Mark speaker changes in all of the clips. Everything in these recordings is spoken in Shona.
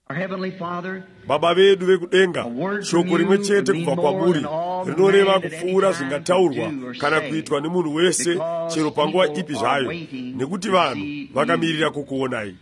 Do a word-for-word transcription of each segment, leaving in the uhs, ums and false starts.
Speaker 1: Baba vedu vekudenga, shoko rimwe chete kubva kwamuri rinoreva kupfuura zvingautaurwa kana kuitwa nemunhu wese chero panguva ipi zvayo, nekuti vanhu vakamirira kukuonai.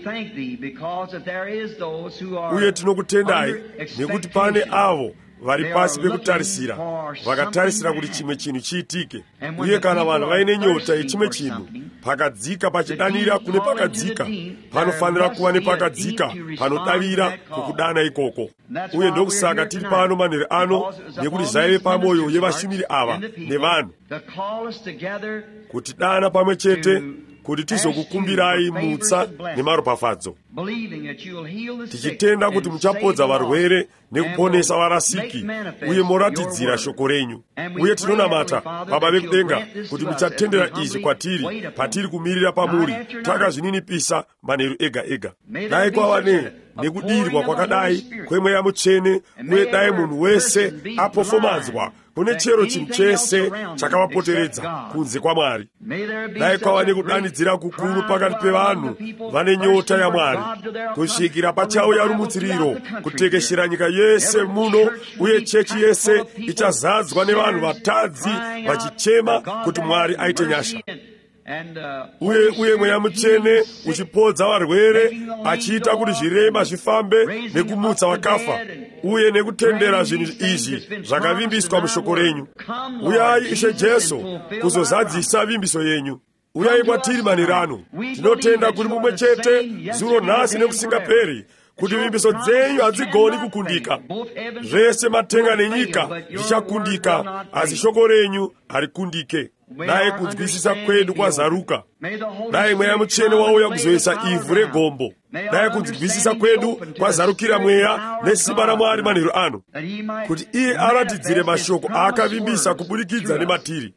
Speaker 1: Uye tinokutendai nekuti pane avo vari pasi pekutarisira, vakatarisira kuti chimwe chinhu chiitike. Uye kana vanhu vaine nyota yechimwe chinhu, pakadzika pachidanira kune pakadzika, panofanira kuva nepakadzika panodavira kukudana ikoko. Uye ndokusaka tiri pano manheru ano, nekuti zvaive pamwoyo yevashumiri ava nevanhu kutidana pamwe chete kuti tizokukumbirai mutsa nemaropafadzo, tichitenda kuti muchapodza varwere nekuponesa varasiki uye moratidzira shoko renyu. Uye tinonamata Baba vekudenga kuti muchatendera izvi kwatiri patiri kumirira pamuri takazvininipisa manheru ega ega. Dai kwava ne nekudirwa kwakadai kwemweya mutsvene, uye dai munhu wese apofomadzwa kune chero chinhu chese chakavapoteredza kunze kwaMwari. Dai kwava nekudanidzira kukuru pakati pevanhu vane nyota yaMwari, kusvikira pachauya rumutsiriro kutekeshera nyika yese muno, uye chechi yese ichazadzwa nevanhu vatadzi vachichema kuti Mwari aite nyasha. Uye uye mweya mutsvene uchipodza varwere, achiita kuti zvirema zvifambe nekumutsa vakafa, uye nekutendera zvinhu izvi zvakavimbiswa mushoko renyu. Uyai Ishe Jesu kuzozadzisa vimbiso yenyu. Uyai kwatiri manheru ano. Tinotenda kuti mumwe chete zuro nhasi nekusingaperi kuti vimbiso dzenyu hadzigoni kukundika. Zvese matenga nenyika zvichakundika, asi shoko renyu harikundike. Dai kunzwisisa kwedu kwazaruka. Dai mweya mutsvene wauya kuzoisa ivhu regombo. Dai kunzwisisa kwedu kwazarukira mweya nesimba raMwari manheru ano, kuti iye aratidzire mashoko aakavimbisa kubudikidza nematiri.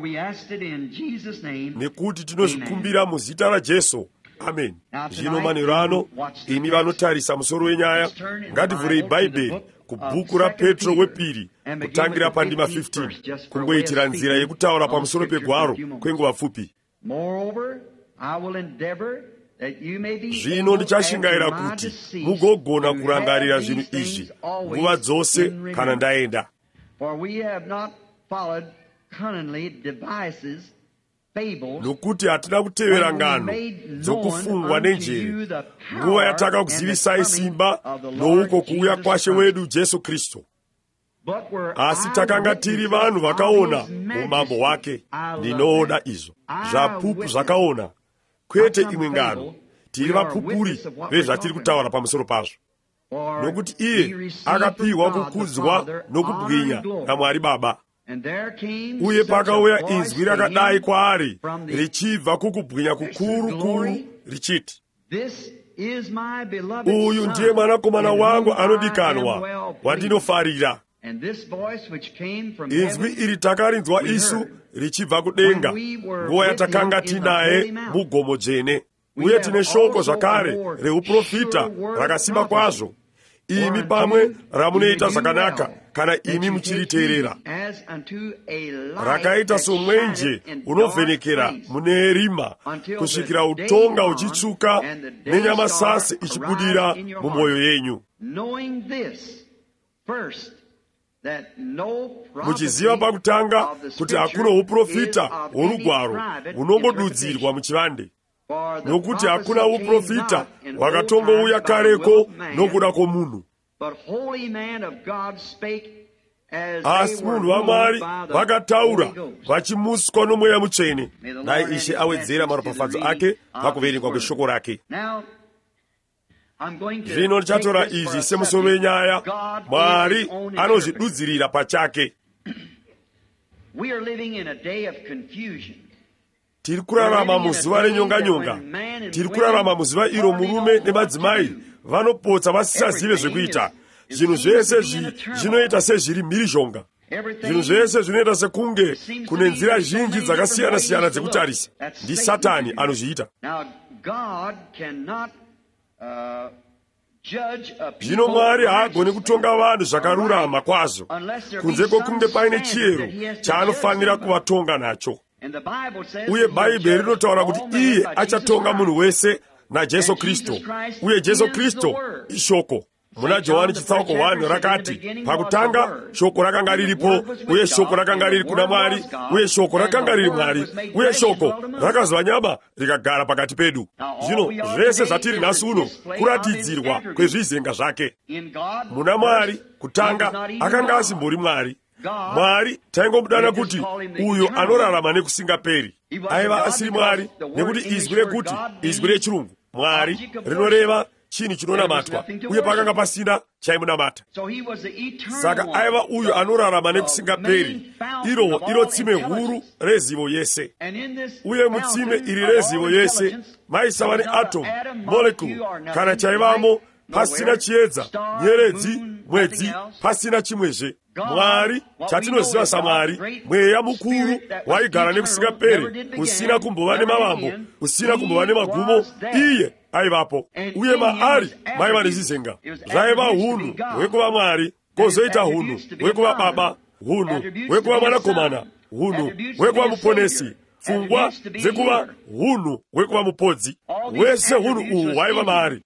Speaker 1: Nekuti tinozvikumbira muzita raJesu. Amen. Zvino manheru ano, imi vanotarisa musoro wenyaya, ngativhurei Bhaibheri kubhuku raPetro wepiri kutangira pandima fifteen, kungoitira nzira yekutaura pamusoro pegwaro kwenguva pfupi. Zvino ndichashingaira kuti mugogona kurangarira zvinhu izvi nguva dzose kana ndaenda. Nokuti hatina kutevera ngano dzokufungwa nenjere, nguva yatakakuzivisai simba nouko kuuya kwaShe wedu Jesu Kristu. Asi takanga tiri vanhu vakaona umambo wake. Ndinoda izvo zvapupu zvakaona, kwete imwe ngano. Tiri vapupuri vezvatiri kutaura pamusoro pazvo, nokuti iye akapiwa kukudzwa nokubwinya naMwari Baba. Uye pakauya inzwi rakadai kwaari richibva kukubwinya kukuru kuru richiti, uyu ndiye mwanakomana wangu anodikanwa, wandinofarira. Inzwi iri takarinzwa isu richibva kudenga nguva yatakanga tinaye mugomo dzvene. Uye tine shoko zvakare reuprofita rakasimba kwazvo, imi pamwe ramunoita zvakanaka kana imi muchiriteerera, rakaita somwenje unovhenekera mune rima kusvikira utonga uchitsuka nenyama sasi ichibudira mumwoyo yenyu, muchiziva pakutanga kuti hakuna uprofita worugwaro unongodudzirwa muchivande. Nokuti hakuna uprofita wakatongouya kareko nokuda kwomunhu, asi munhu waMwari vakataura vachimuswa nomweya mutsvene. Dai Ishe awedzera maropafadzo ake pakuverengwa kweshoko rake. Zvino ndichatora izvi semusoro wenyaya. Mwari anozvidudzirira pachake. Tiri kurarama muzuva renyonganyonga. Tiri kurarama muzuva iro murume nemadzimai vanopotsa vasisazive zvekuita. Zvinhu zvese zvinoita sezviri mhirizhonga. Zvinhu zvese zvinoita sekunge kune nzira zhinji dzakasiyana siyana dzekutarisa. Ndi Satani anozviita. Zvino Mwari haagoni kutonga vanhu zvakarurama kwazvo kunze kwokunge paine chiyero chaanofanira kuvatonga nacho. Uye Bhaibheri rinotaura kuti iye achatonga munhu wese na Jesu Kristo. Uye Jesu Kristo ishoko. Muna Johani chitsauko wani rakati, pakutanga shoko rakanga riripo, uye shoko rakanga riri kuna Mwari, uye shoko rakanga riri Mwari, uye shoko rakazva nyama rikagara pakati pedu. Zvino zvese zvatiri nasu uno kuratidzirwa kwezvizenga zvake. Muna Mwari kutanga akanga asimbori Mwari. Mwari taingomudana kuti uyo anorarama nekusingaperi. Aiva asiri Mwari nekuti izwi rekuti izwi rechirungu Mwari rinoreva chini chinonamatwa, uye pakanga pasina chaimunamata. Saka aiva uyo anorarama nekusingaperi, iro iro tsime huru rezivo yese. Uye mutsime iri rezivo yese maisava neatomu, molecule kana chaivamo, pasina chiedza, nyeredzi, mwedzi, pasina chimwezve. Mwari chatinoziva saMwari, mweya mukuru waigara nekusingaperi, usina kumbova nemavambo, usina kumbova nemagumo, iye aivapo. Uye maari maiva nezvizenga. Zvaiva hunhu hwekuva Mwari, kozoita hunhu hwekuva Baba, hunhu hwekuva Mwanakomana, hunhu hwekuva Muponesi, pfungwa dzekuva hunhu hwekuva Mupodzi. Wese hunhu uhu hwaiva maari.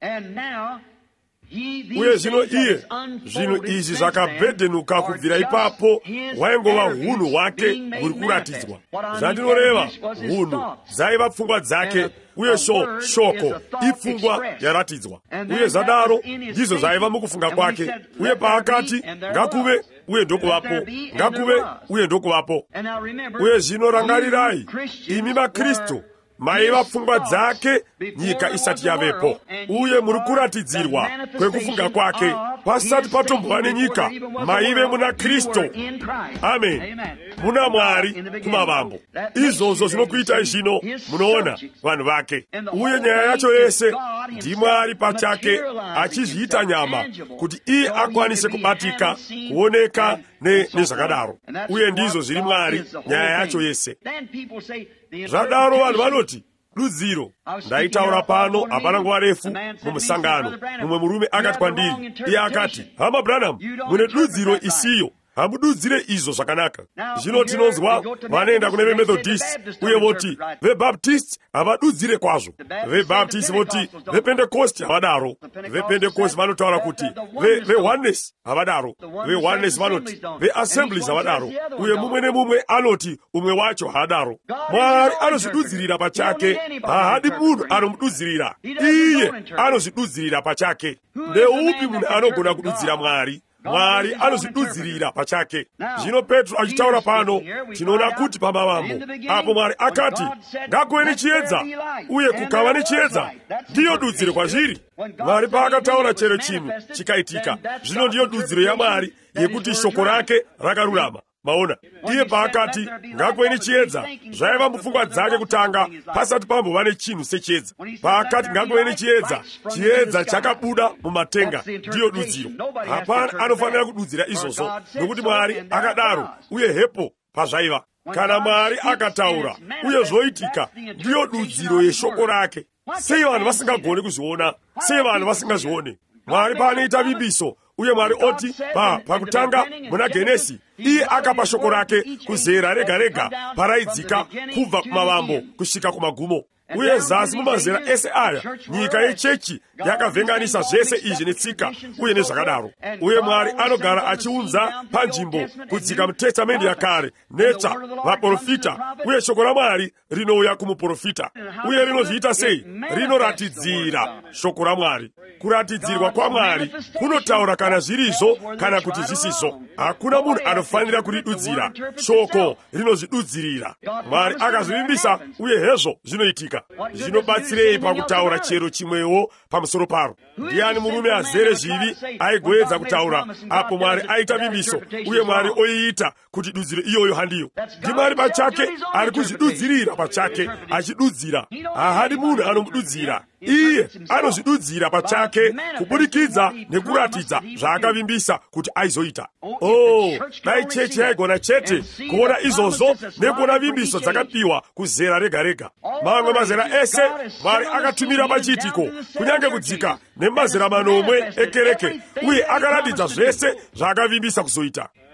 Speaker 1: Uye zvino iye, zvinhu izvi zvakabhedhenuka kubvira ipapo, hwaingova hunhu hwake huri kuratidzwa. Zvandinoreva, hunhu dzaiva pfungwa dzake, uye sho, shoko ipfungwa yaratidzwa. Uye zvadaro ndizvo zvaiva mukufunga kwake. Uye paakati ngakuve, uye ndokuvapo, ngakuve, uye ndokuvapo. Uye zvino rangarirai, imi maKristu maiva pfungwa dzake nyika isati yavepo, uye muri kuratidzirwa kwekufunga kwake pasati patombova nenyika. Maive muna Kristo. Amen. Muna Mwari kumavambo. Izvozvo zvinokuitai zvino munoona vanhu vake. Uye nyaya yacho yese ndiMwari pachake achizviita nyama kuti iye akwanise kubatika, kuoneka nezvakadaro. Uye ndizvo zviri Mwari, nyaya yacho yese. Zvadaro vanhu vanoti rudziro. Ndaitaura pano hapana nguva refu mumusangano. Mumwe murume akati kwandiri, iye akati, hama Branham, mune dudziro isiyo, hamududzire izvo zvakanaka. Zvino tinonzwa vanoenda kune veMethodist uye voti veBaptist havadudzire kwazvo, veBaptist voti vePentecost havadaro, vePentecost vanotaura kuti veOneness havadaro, veOneness vanoti veAssemblies havadaro, uye mumwe nemumwe anoti umwe wacho haadaro. Mwari anozvidudzirira pachake, haadi munhu anomududzirira, iye anozvidudzirira pachake. Ndeupi munhu anogona kududzira Mwari? Mwari anozvidudzirira pachake. Zvino Petro achitaura pano, tinoona kuti pamavambo apo Mwari akati ngakuve nechiedza, uye kukava nechiedza, ndiyo dudziro kwazviri. Mwari paakataura chero chinhu chikaitika, zvino ndiyo dudziro yaMwari yekuti shoko rake rakarurama. Maona, iye paakati ngakuve nechiedza, zvaiva mupfungwa dzake kutanga pasati pambova nechinhu sechiedza. Paakati ngakuve nechiedza, chiedza chakabuda mumatenga, ndiyo dudziro. Hapana anofanira kududzira izvozvo, nokuti Mwari akadaro, uye hepo pazvaiva. Kana Mwari akataura uye zvoitika, ndiyo dudziro yeshoko rake. Sei vanhu vasingagoni kuzviona? Sei vanhu vasingazvione? Mwari paanoita vimbiso, uye Mwari oti pa pakutanga muna Genesi, iye akapa shoko rake kuzera rega rega paraidzika kubva kumavambo kusvika kumagumo. Uye zasi mumazera ese aya nyika yechechi yakavhenganisa zvese izvi netsika uye nezvakadaro. Uye Mwari anogara achiunza panzvimbo kudzika mutestamendi yakare netsva vaprofita, uye shoko raMwari rinouya kumuprofita. Uye rinozviita sei? Rinoratidzira shoko raMwari. Kuratidzirwa kwaMwari kunotaura kana zvirizvo kana kuti zvisizvo. Hakuna munhu anofanira kuridudzira, shoko rinozvidudzirira. Mwari akazvivimbisa, uye hezvo zvinoitika. Zvinobatsirei pakutaura chero chimwewo pamusoro paro? Ndiani murume azere zvivi aigoedza kutaura apo Mwari aita vimbiso, uye Mwari oiita kuti dudziro iyoyo handiyo? NdiMwari pachake ari kuzvidudzirira pachake, achidudzira. Hahadi munhu anomududzira, iye anozvidudzira pachake kubudikidza nekuratidza zvaakavimbisa kuti aizoita. Oh, dai chechi yaigona chete kuona izvozvo nekuona vimbiso dzakapiwa kuzera rega rega. Mamwe mazera ese Mwari akatumira pachiitiko, kunyange kudzika nemazera manomwe ekereke, uye akaratidza zvese zvaakavimbisa kuzoita.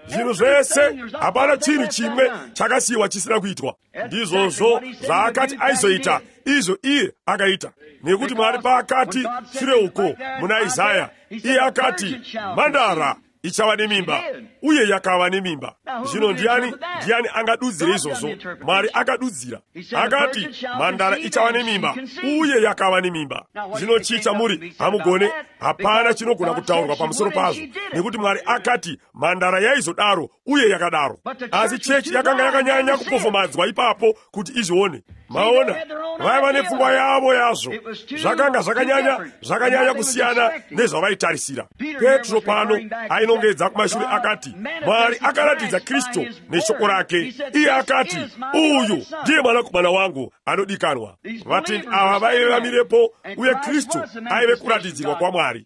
Speaker 1: zinthu zese hapana chinthu chimwe chakasiyiwa chisina kuitwa. Ndizozo zaakati aizoita izo iye akaita. Nekuti mwali pa akati sure uko muna Isaya iye akati mandara ichawa ne mimba uye yakawa ne mimba. Zvino ndiani ndiani angadudzira izvozvo? Mwari akadudzira akati mandara ichawa ne mimba uye yakawa ne mimba. Zvino chicha muri hamugone, hapana chinogona kutaurwa pamusoro pazvo, nekuti Mwari akati mandara yaizodaro uye yakadaro. Asi chechi yakanga yakanyanya kupofomadzwa ipapo kuti izvione. Maona vaiva nepfungwa yavo yazvo, zvakanga zvakanyanya zvakanyanya kusiyana nezvavaitarisira. Petro pano ainongedza kumashure akati Mwari akaratidza Kristu neshoko rake. Iye akati uyu ndiye mwanakomana wangu anodikanwa. Vatendi ava vaive vamirepo, uye Kristu aive kuratidzirwa kwa Mwari.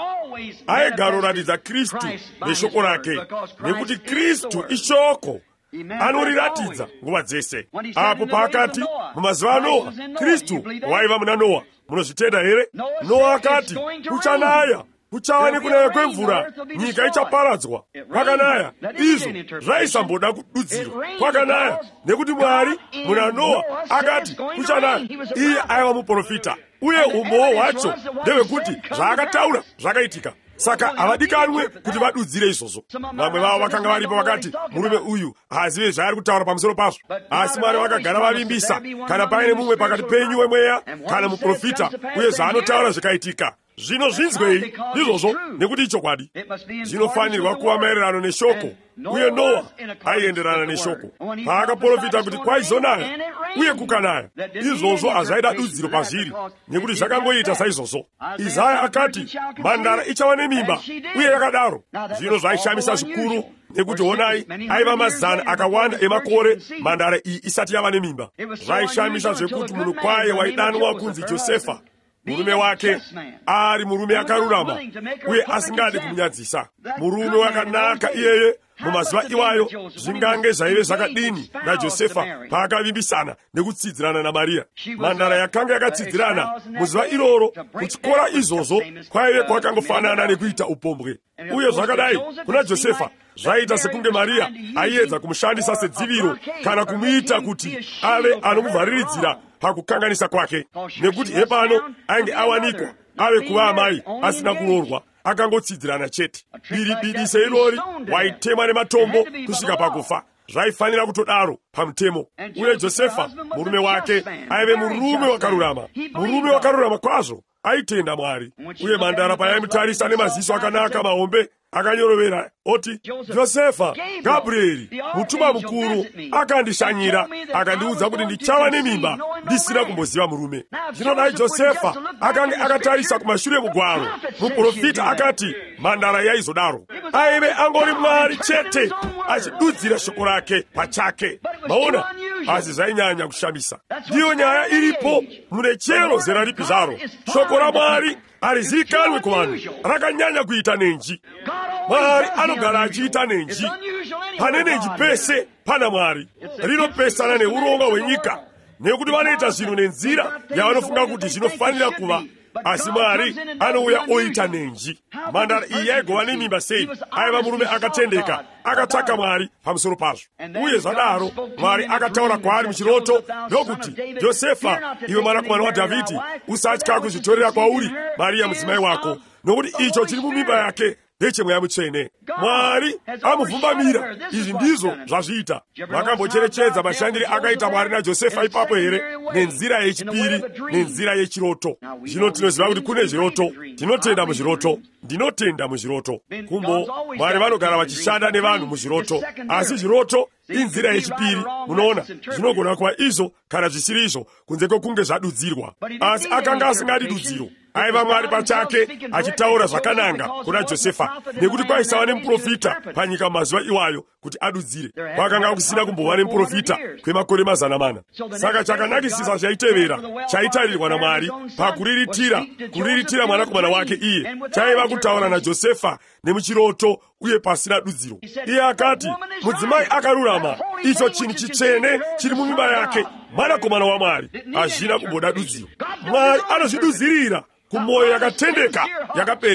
Speaker 1: Aigara kuratidza Kristu neshoko rake, nekuti Kristu ishoko anoriratidza nguva dzese. Apo pakati mumazuva aNoa, Kristu waiva muna Noa. Munozvitenda here? Noa akati kuchanaya, kuchava nekunaya kwemvura, nyika ichaparadzwa. Kwakanaya, izvo zvaisamboda kududzirwa. Kwakanaya, nekuti Mwari muna Noa akati kuchanaya. Iye aiva muprofita, uye umbowo hwacho ndehwekuti zvaakataura zvakaitika. Saka havadikanwe kuti vadudzire izvozvo. Vamwe vavo vakanga varipo vakati murume uyu haazive zvaari kutaura pamusoro pazvo. Asi Mwari vakagara vavimbisa, kana paine mumwe pakati penyu wemweya kana muprofita, uye zvaanotaura zvikaitika. Zvino zvinzwei izvozvo, nekuti ichokwadi. Zvinofanirwa kuva maererano neshoko, uye Noa aienderana neshoko. Paakaprofita kuti kwaizonaya uye kukanaya, izvozvo hazvaida dudziro pazviri, nekuti zvakangoita saizvozvo. Isaya akati mandara ichava nemimba uye yakadaro. Zvino zvaishamisa zvikuru, nekuti honai aiva mazana akawanda emakore mandara iyi isati yava nemimba. Zvaishamisa zvekuti munhu kwaye waidanwa kunzi Josefa, murume wake ari murume akarurama uye asingadi kumunyadzisa, murume wakanaka iyeye. Mumazuva iwayo zvingange zvaive zvakadini naJosefa paakavimbisana nekutsidzirana naMariya. Mandara yakanga yakatsidzirana muzuva iroro, kuchikora izvozvo kwaive kwakangofanana nekuita upombwe. Uye zvakadai kuna Josefa zvaita sekunge Mariya aiedza kumushandisa sedziviro kana kumuita kuti ave anomuvhariridzira pakukanganisa kwake, nekuti hepano ainge awanikwa ave kuva amai asina kuroorwa, akangotsidzirana chete. Biribidi seirori waitema nematombo kusvika pakufa. Zvaifanira kutodaro pamutemo. Uye Josefa murume wake aive murume wakarurama, murume wakarurama kwazvo, aitenda Mwari. Uye mandara payaimutarisa nemaziso akanaka mahombe, akanyorovera oti, Josefa, Gabrieri mutuma mukuru akandishanyira akandiudza kuti ndichava nemimba ndisina kumboziva murume. Zvino dai Josefa akange akatarisa kumashure mugwaro, muprofita akati mandara yaizodaro, aive angori Mwari chete achidudzira shoko rake pachake. Maona, asi zvainyanya kushamisa. Ndiyo nyaya iripo mune chero zera ripi zvaro. Shoko raMwari harizikanwe kuvanhu, rakanyanya kuita nenji. Mwari anogara achiita nenji. Pane nenji pese pana Mwari. Rinopesana neurongwa hwenyika, nekuti vanoita zvinhu nenzira yavanofunga kuti zvinofanira kuva. Asi Mwari anouya oita nenji. Mandara iyi yaigova nemimba sei? Aiva murume akatendeka, akatsvaka Mwari pamusoro pazvo. Uye zvadaro Mwari akataura kwaari muchiroto ndokuti, Josefa, iwe mwanakomana waDhavhidhi, usatya kuzvitorera kwauri Mariya mudzimai wako, nokuti icho chiri mumimba yake ndechemweya mutsvene. Mwari amuvhumbamira. Izvi ndizvo zvazviita. Makambocherechedza mashandiri akaita Mwari naJosefa ipapo here, nenzira yechipiri, nenzira yechiroto. Zvino tinoziva kuti kune zviroto. Tinotenda muzviroto. Ndinotenda muzviroto. Kumbo Mwari vanogara vachishanda nevanhu muzviroto, asi zviroto inzira yechipiri. Munoona, zvinogona kuva izvo kana zvisiri izvo, kunze kwokunge zvadudzirwa. Asi akanga asingadi dudziro. Aiva Mwari pachake achitaura zvakananga kuna Josefa, nekuti kwaisava nemuprofita panyika mazuva iwayo kuti adudzire. Kwakanga kusina kumbova nemuprofita kwemakore mazana mana. Saka chakanakisisa chaitevera chaitarirwa naMwari pakuriritira kuriritira mwanakomana wake iye chaiva kutaura naJosefa nemuchiroto uye pasina dudziro. Iye akati mudzimai akarurama, icho chinhu chitsvene chiri mumimba yake, mwanakomana waMwari, hazvina kumboda dudziro. Mwari anozvidudzirira kumwoyo yakatendeka yakaperera.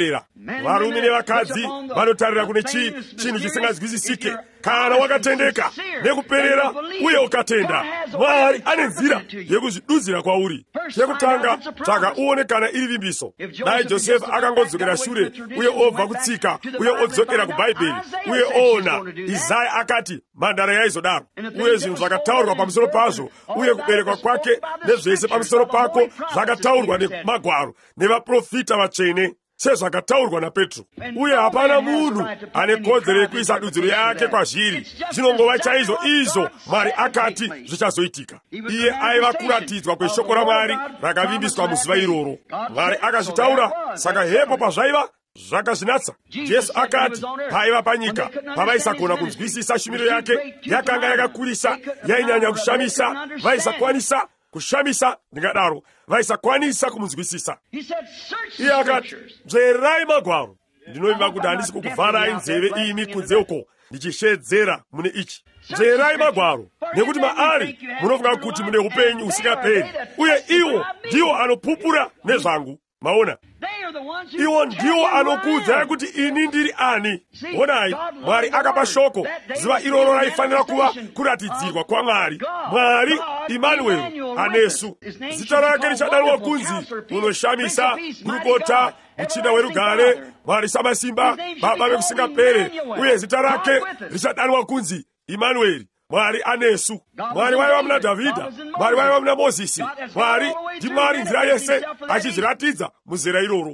Speaker 1: varume nevakadzi vanotarira kune chi chinhu chisingazwisisike. Kana wakatendeka nekuperera uye ukatenda, Mwari ane nzira yekuzvidudzira kwauri. Chekutanga, tsvaka uone kana iri vimbiso. Dai Josefa akangodzokera shure uye obva kutsika uye odzokera kubhaibheri uye oona Isaya akati mhandara yaizodaro, uye zvinhu zvakataurwa pamusoro pazvo uye kuberekwa kwake nezvese pamusoro pako zvakataurwa nemagwaro nevaprofita vatsvene sezvakataurwa naPetro. Uye hapana munhu ane kodzero yekuisa dudziro yake kwazviri. Zvinongova chaizvo izvo Mwari akati zvichazoitika. Iye aiva kuratidzwa kweshoko raMwari rakavimbiswa muzuva iroro. Mwari akazvitaura, saka hepo pazvaiva zvakazvinatsa. Jesu akati paiva panyika pavaisagona kunzwisisa shumiro yake, yakanga yakakurisa, yainyanya kushamisa, vaisakwanisa kushamisa, ndingadaro vaisakwanisa kumunzwisisa. Iye akati, bvererai magwaro. Ndinovimba kuti handisi kukuvharai nzeve imi kunze uko ndichishedzera mune ichi. Bvererai magwaro, nekuti maari munofunga kuti mune upenyu usingaperi, uye iwo ndiwo anopupura nezvangu. Maona, iwo ndiwo anokuudzai kuti ini ndiri ani. Onai, Mwari akapa shoko. Zuva iroro raifanira kuva kuratidzirwa kwaMwari. Mwari Imanueli anesu. Zita rake richadanwa kunzi unoshamisa, kurukota, muchinda werugare, Mwari samasimba, baba vekusingapere. Uye zita rake richadanwa kunzi Imanueli, Mwari anesu. Mwari waiva muna Dhavhidha, Mwari waiva muna Mozisi. Mwari ndi Mwari nzira yese achizviratidza muzera iroro.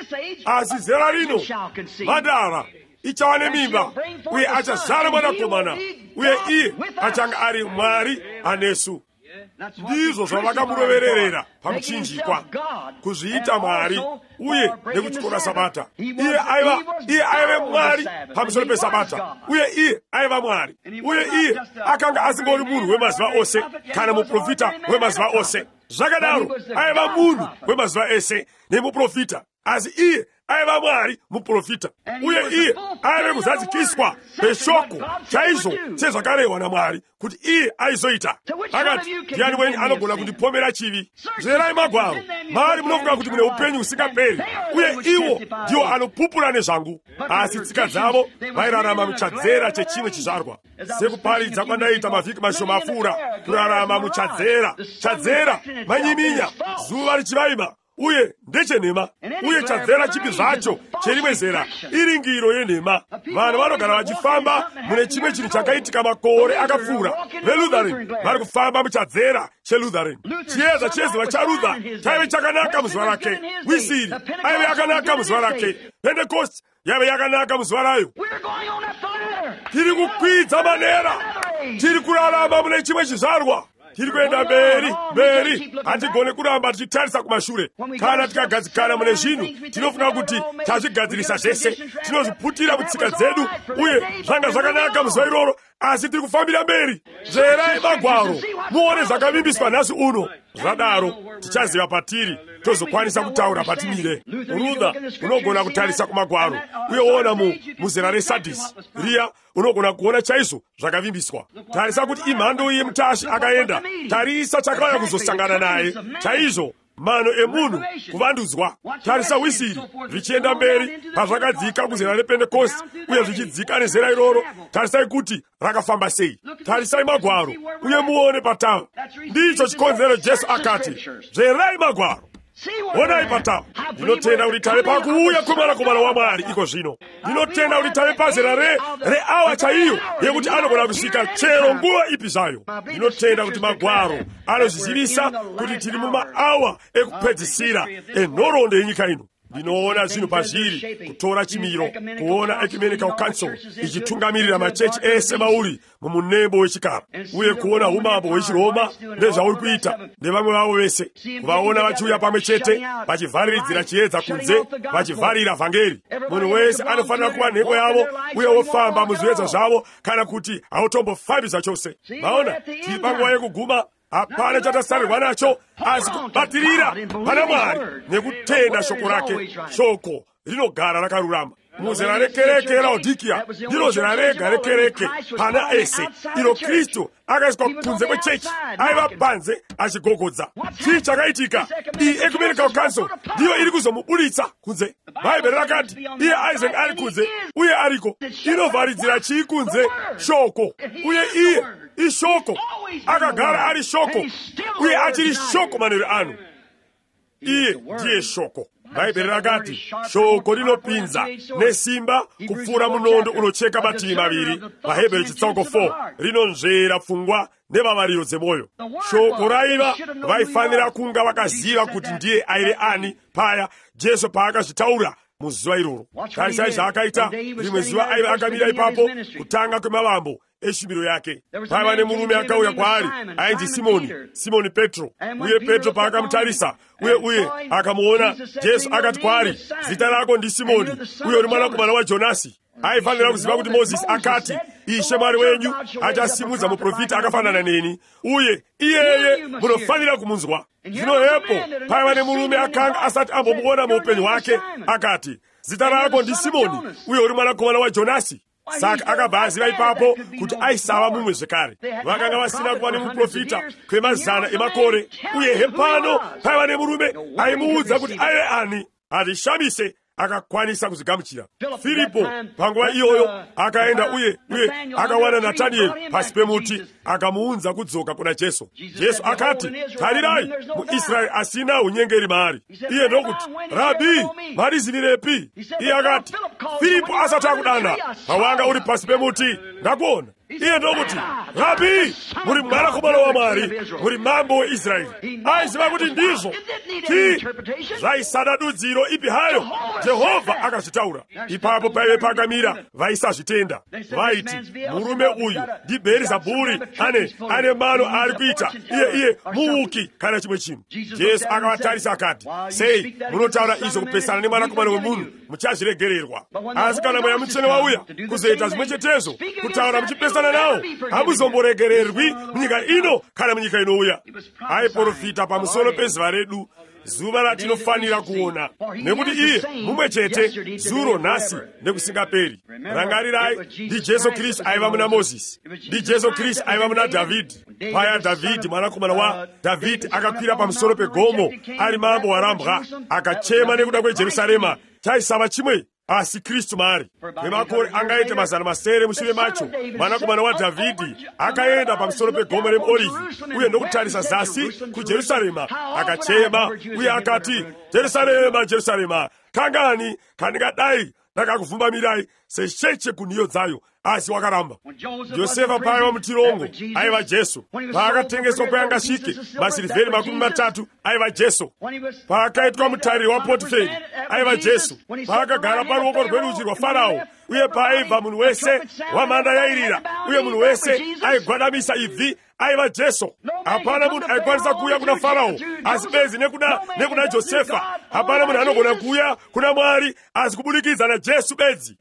Speaker 1: Asi zera rino mhandara ichava nemimba uye achazara mwanakomana, uye iye achanga ari Mwari anesu. Ndizvo zvavakamurovererera pamuchinjikwa, kuzviita Mwari uye nekutyora Sabata. Iye aiva iye aiva Mwari pamusoro peSabata, uye iye aiva Mwari, uye iye akanga asingori munhu wemazuva ose kana muprofita wemazuva ose. Zvakadaro aiva munhu wemazuva ese nemuprofita, asi iye aiva Mwari muprofita, uye iye aive kuzadzikiswa kweshoko chaizvo sezvakarehwa naMwari kuti iye aizoita. Akati, ndiani wenyu anogona kundipomera chivi? Bvererai magwaro. Mwari munofunga kuti mune upenyu usingaperi, uye iwo ndiwo anopupura nezvangu. Asi tsika dzavo vairarama muchadzera chechimwe chizvarwa. Sekuparidza kwandaita mavhiki mashoma apfuura, kurarama muchadzera. Chadzera manyiminya, zuva richivaima, uye ndechenhema. Uye chadzera chipi zvacho cherimwe zera iringiro yenhema. Vanhu vanogara vachifamba mune chimwe chinhu chakaitika makore akapfuura. VeLutheran vari kufamba muchadzera cheLutheran. Chiedza chezuva chaLuther chaive chakanaka muzuva rake. Wisiri aive yakanaka muzuva rake. Pentecost yaive yakanaka muzuva rayo. Tiri kukwidza manera, tiri kurarama mune chimwe chizvarwa. Tiri kuenda mberi mberi, hatigone kuramba tichitarisa kumashure. Kana tikagadzikana mune zvinhu tinofunga kuti tazvigadzirisa zvese, tinozviputira mutsika dzedu, uye zvanga zvakanaka muzuva iroro, asi tiri kufambira mberi. Bvererai magwaro muone zvakavimbiswa nhasi uno. Zvadaro tichaziva patiri tozokwanisa kutaura patimire. Ruther unogona kutarisa kumagwaro uye uona mu muzera reSardis riya, unogona kuona chaizvo zvakavimbiswa. Tarisa kuti imhando iye mutashi akaenda. Tarisa chakauya kuzosangana naye chaizvo, mano emunhu kuvandudzwa. Tarisa wisiri zvichienda mberi pazvakadzika kuzera rePentecost uye zvichidzika nezera iroro. Tarisai kuti rakafamba sei. Tarisai magwaro uye muone patava. Ndicho chikonzero Jesu akati, bvererai magwaro. Onai patava. Ndinotenda kuti tave pakuuya kwemwanakomana waMwari iko zvino. Ndinotenda kuti tave pazera re reawa chaiyo yekuti anogona kusvika chero nguva ipi zvayo. Ndinotenda kuti magwaro anozvizivisa kuti tiri mumaawa ekupedzisira enhoroondo yenyika ino. Ndinoona zvinhu pazviri, kutora chimiro, kuona Ecumenical Council ichitungamirira machechi ese mauri mumunembo wechikara, uye kuona umambo hwechiRoma nezvauri kuita nevamwe vavo vese, kuvaona vachiuya pamwe chete vachivhariridzira chiedza kunze, vachivharira vhangeri. Munhu wese anofanira kuva nhengo yavo uye wofamba muzviedza zvavo, kana kuti hautombofambi zvachose. Vaona, tiri panguva yekuguma. Hapana chatasarirwa nacho asi kubatirira pana Mwari nekutenda shoko rake. Shoko rinogara rakarurama. muzera rekereke Laodikia ndilo zera rega rekereke pana ese ilo Kristu akaiswa kunze kwechechi aiva panze achigogodza. Chii chakaitika? Iyi Ecumenical Council ndiyo iri kuzomubuditsa kunze. Bhaibheri rakati iye Isaac ari kunze uye ariko inovharidzira chii kunze? Shoko. Uye iye ishoko akagara ari shoko uye achiri shoko maneno anu. Iye ndiye shoko. Bhaibheri rakati shoko rinopinza nesimba kupfuura munondo unocheka mativi maviri. Vahebheri chitsauko four rinonzvera pfungwa nevavariro dzemoyo. Shoko raiva vaifanira kunga vakaziva kuti ndiye airi ani paya Jesu paakazvitaura muzuva iroro. Tarisai zvaakaita rimwe zuva aiva akamira ipapo kutanga kwemavambo eshumiro yake. Paiva nemurume akauya kwaari ainzi Simoni, Simoni Petro. Uye Petro paakamutarisa uye uye akamuona Jesu akati kwaari, zita rako ndi Simoni, uye uri mwanakomana waJonasi. Aifanira kuziva kuti Mozisi akati Ishe Mwari wenyu achasimudza muprofita akafanana neni, uye iyeye munofanira kumunzwa. Zvino hepo paiva nemurume akanga asati ambomuona muupenyu hwake akati, zita rako ndi Simoni, uye uri mwanakomana waJonasi. Saka akabva aziva ipapo kuti aisava mumwe zvekare. Vakanga vasina kuva nemuprofita kwemazana emakore, uye hepano paiva nemurume aimuudza kuti aive ani. Azvishamise akakwanisa kuzvigamuchira. Filipo panguva iyoyo akaenda uye uye akawana Natanieri pasi pemuti akamuunza kudzoka kuna Jesu. Jesu akati, tarirai, muIsraeri asina unyengeri maari. Iye ndokuti, Rabi, marizivirepi? Iye akati, Filipo asati akudana pawanga uri pasi pemuti ndakuona. Iye ndokuti, Rabi, muri mwanakomana waMwari, muri mambo weIsraeri. Aiziva kuti ndizvo. Ti zvaisada dudziro ipi hayo Jehovha akazvitaura. Ipapo paive pakamira vaisazvitenda. Vaiti, murume uyu ndiBherizebhuri ane ane mano ari kuita iye iye muuki kana chimwe chinhu. Jesu akavatarisa akati, sei munotaura izvo kupesana nemwanakomana wemunhu muchazviregererwa? Asi kana mweya mutsvene wauya kuzoita zvimwe chetezvo kutaura muchipesana nawo, hamuzomboregererwi munyika ino kana munyika inouya. Aiprofita pamusoro pezuva redu, zuva ratinofanira kuona, nekuti iye mumwe chete zuro nhasi nekusingaperi. Rangarirai, ndi Jesu Kristu aiva muna Mozisi, ndi Jesu Kristu aiva muna Dhavhidhi. Paya Dhavhidhi mwanakomana wa Dhavhidhi akakwira pamusoro pegomo ari mambo warambwa, akachema nekuda kweJerusarema chaisava chimwe asi Kristu maari. Kwemakore angaite mazana masere mushure macho, mwanakomana waDhavhidhi akaenda pamusoro pegomo remuOrivhi uye ndokutarisa zasi kuJerusarema akachema uye akati, Jerusarema, Jerusarema, kangani kandingadai ndakakuvhumbamirai secheche kuniyo dzayo, asi wakaramba. Josefa paiva mutirongo aiva Jesu. Paakatengeswa kweangasvike masilivheri makumi matatu aiva Jesu. Paakaitwa mutariri waPotiferi aiva Jesu. Paakagara paruoko rwerudyi rwaFarao uye paaibva munhu wese wamhanda yairira uye munhu wese aigwadamisa ibvi aiva Jesu. Hapana munhu aikwanisa kuuya kuna Farao asi bedzi nekuna nekuna Josefa. Hapana munhu anogona kuuya kuna Mwari asi kubudikidza naJesu bedzi.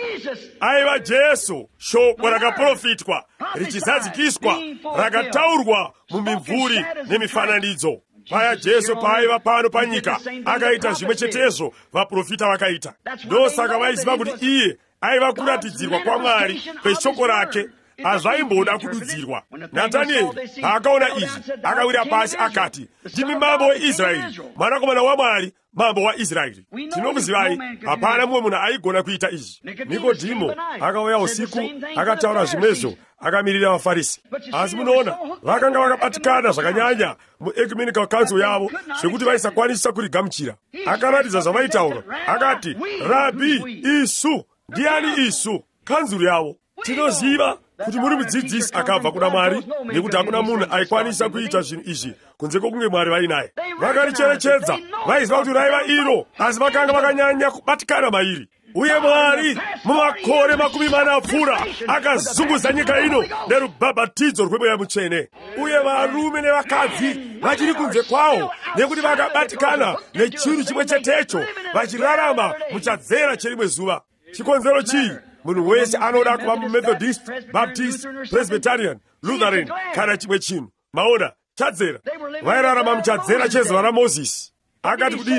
Speaker 1: Aiva Jesu, shoko rakaprofitwa richizadzikiswa rakataurwa mumimvuri nemifananidzo. Paya Jesu paaiva pano panyika akaita zvimwe chetezvo vaprofita vakaita. Ndosaka vaiziva kuti iye aiva kuratidzirwa kwaMwari kweshoko rake hazvaimboda kududzirwa. Natanieri paakaona izvi akawira pasi akati, ndimi mambo weIsraeri, mwanakomana waMwari, mambo waIsraeri. Tinokuzivai, hapana mumwe munhu aigona kuita izvi. Nikodhimo akauya usiku akataura zvimwezvo akamirira vaFarisi. Asi munoona vakanga vakabatikana zvakanyanya muEcumenical Council yavo zvekuti vaisakwanisa kurigamuchira. Akaratidza zvavaitaura akati, Rabi, isu ndiani isu? Kanzuro yavo. Tinoziva kuti muri mudzidzisi akabva kuna Mwari, nekuti hakuna munhu aikwanisa kuita zvinhu izvi kunze kwokunge Mwari vainaye. Vakaricherechedza, vaiziva kuti raiva iro, asi vakanga vakanyanya kubatikana mairi. Uye Mwari mumakore makumi mana apfuura akazunguza nyika ino nerubhabhatidzo rweMweya Mutsvene. Uye varume nevakadzi vachiri kunze kwawo nekuti vakabatikana nechinhu chimwe chetecho vachirarama muchadzera cherimwe zuva. Chikonzero chii? Munhu wese anoda kuva muMethodist, Baptist, Presbyterian, Lutheran kana chimwe chinhu. Maona chadzera vairarama muchadzera chezuva raMozisi. Akati kudini?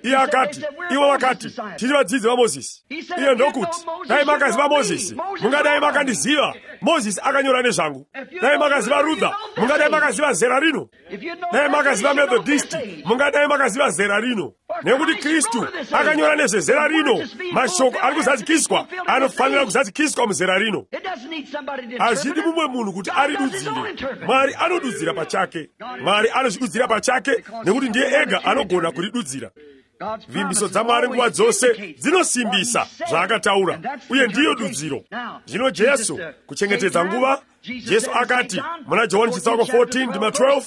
Speaker 1: iye akati, iwo wakati, tiri vadzidzi vaMozisi. Iye ndokuti, dai makaziva Mozisi, mungadai makandiziva. Mozisi akanyora nezvangu. Dai makaziva Rudha, mungadai makaziva zera rino. Dai makaziva Methodisti, mungadai makaziva zera rino. Nekuti Kristu akanyora nezvezera rino. Mashoko ari kuzadzikiswa anofanira kuzadzikiswa muzera rino. Hazvidi mumwe munhu kuti aridudzire. Mwari anodudzira pachake. Mwari anozvidudzira pachake nekuti ndiye ega anogona kuridudzira. Vimbiso dzaMwari nguva dzose dzinosimbisa zvaakataura, uye ndiyo dudziro. Zvino Jesu kuchengetedza nguva, Jesu akati muna Johani chitsauko fourteen ndima twelve,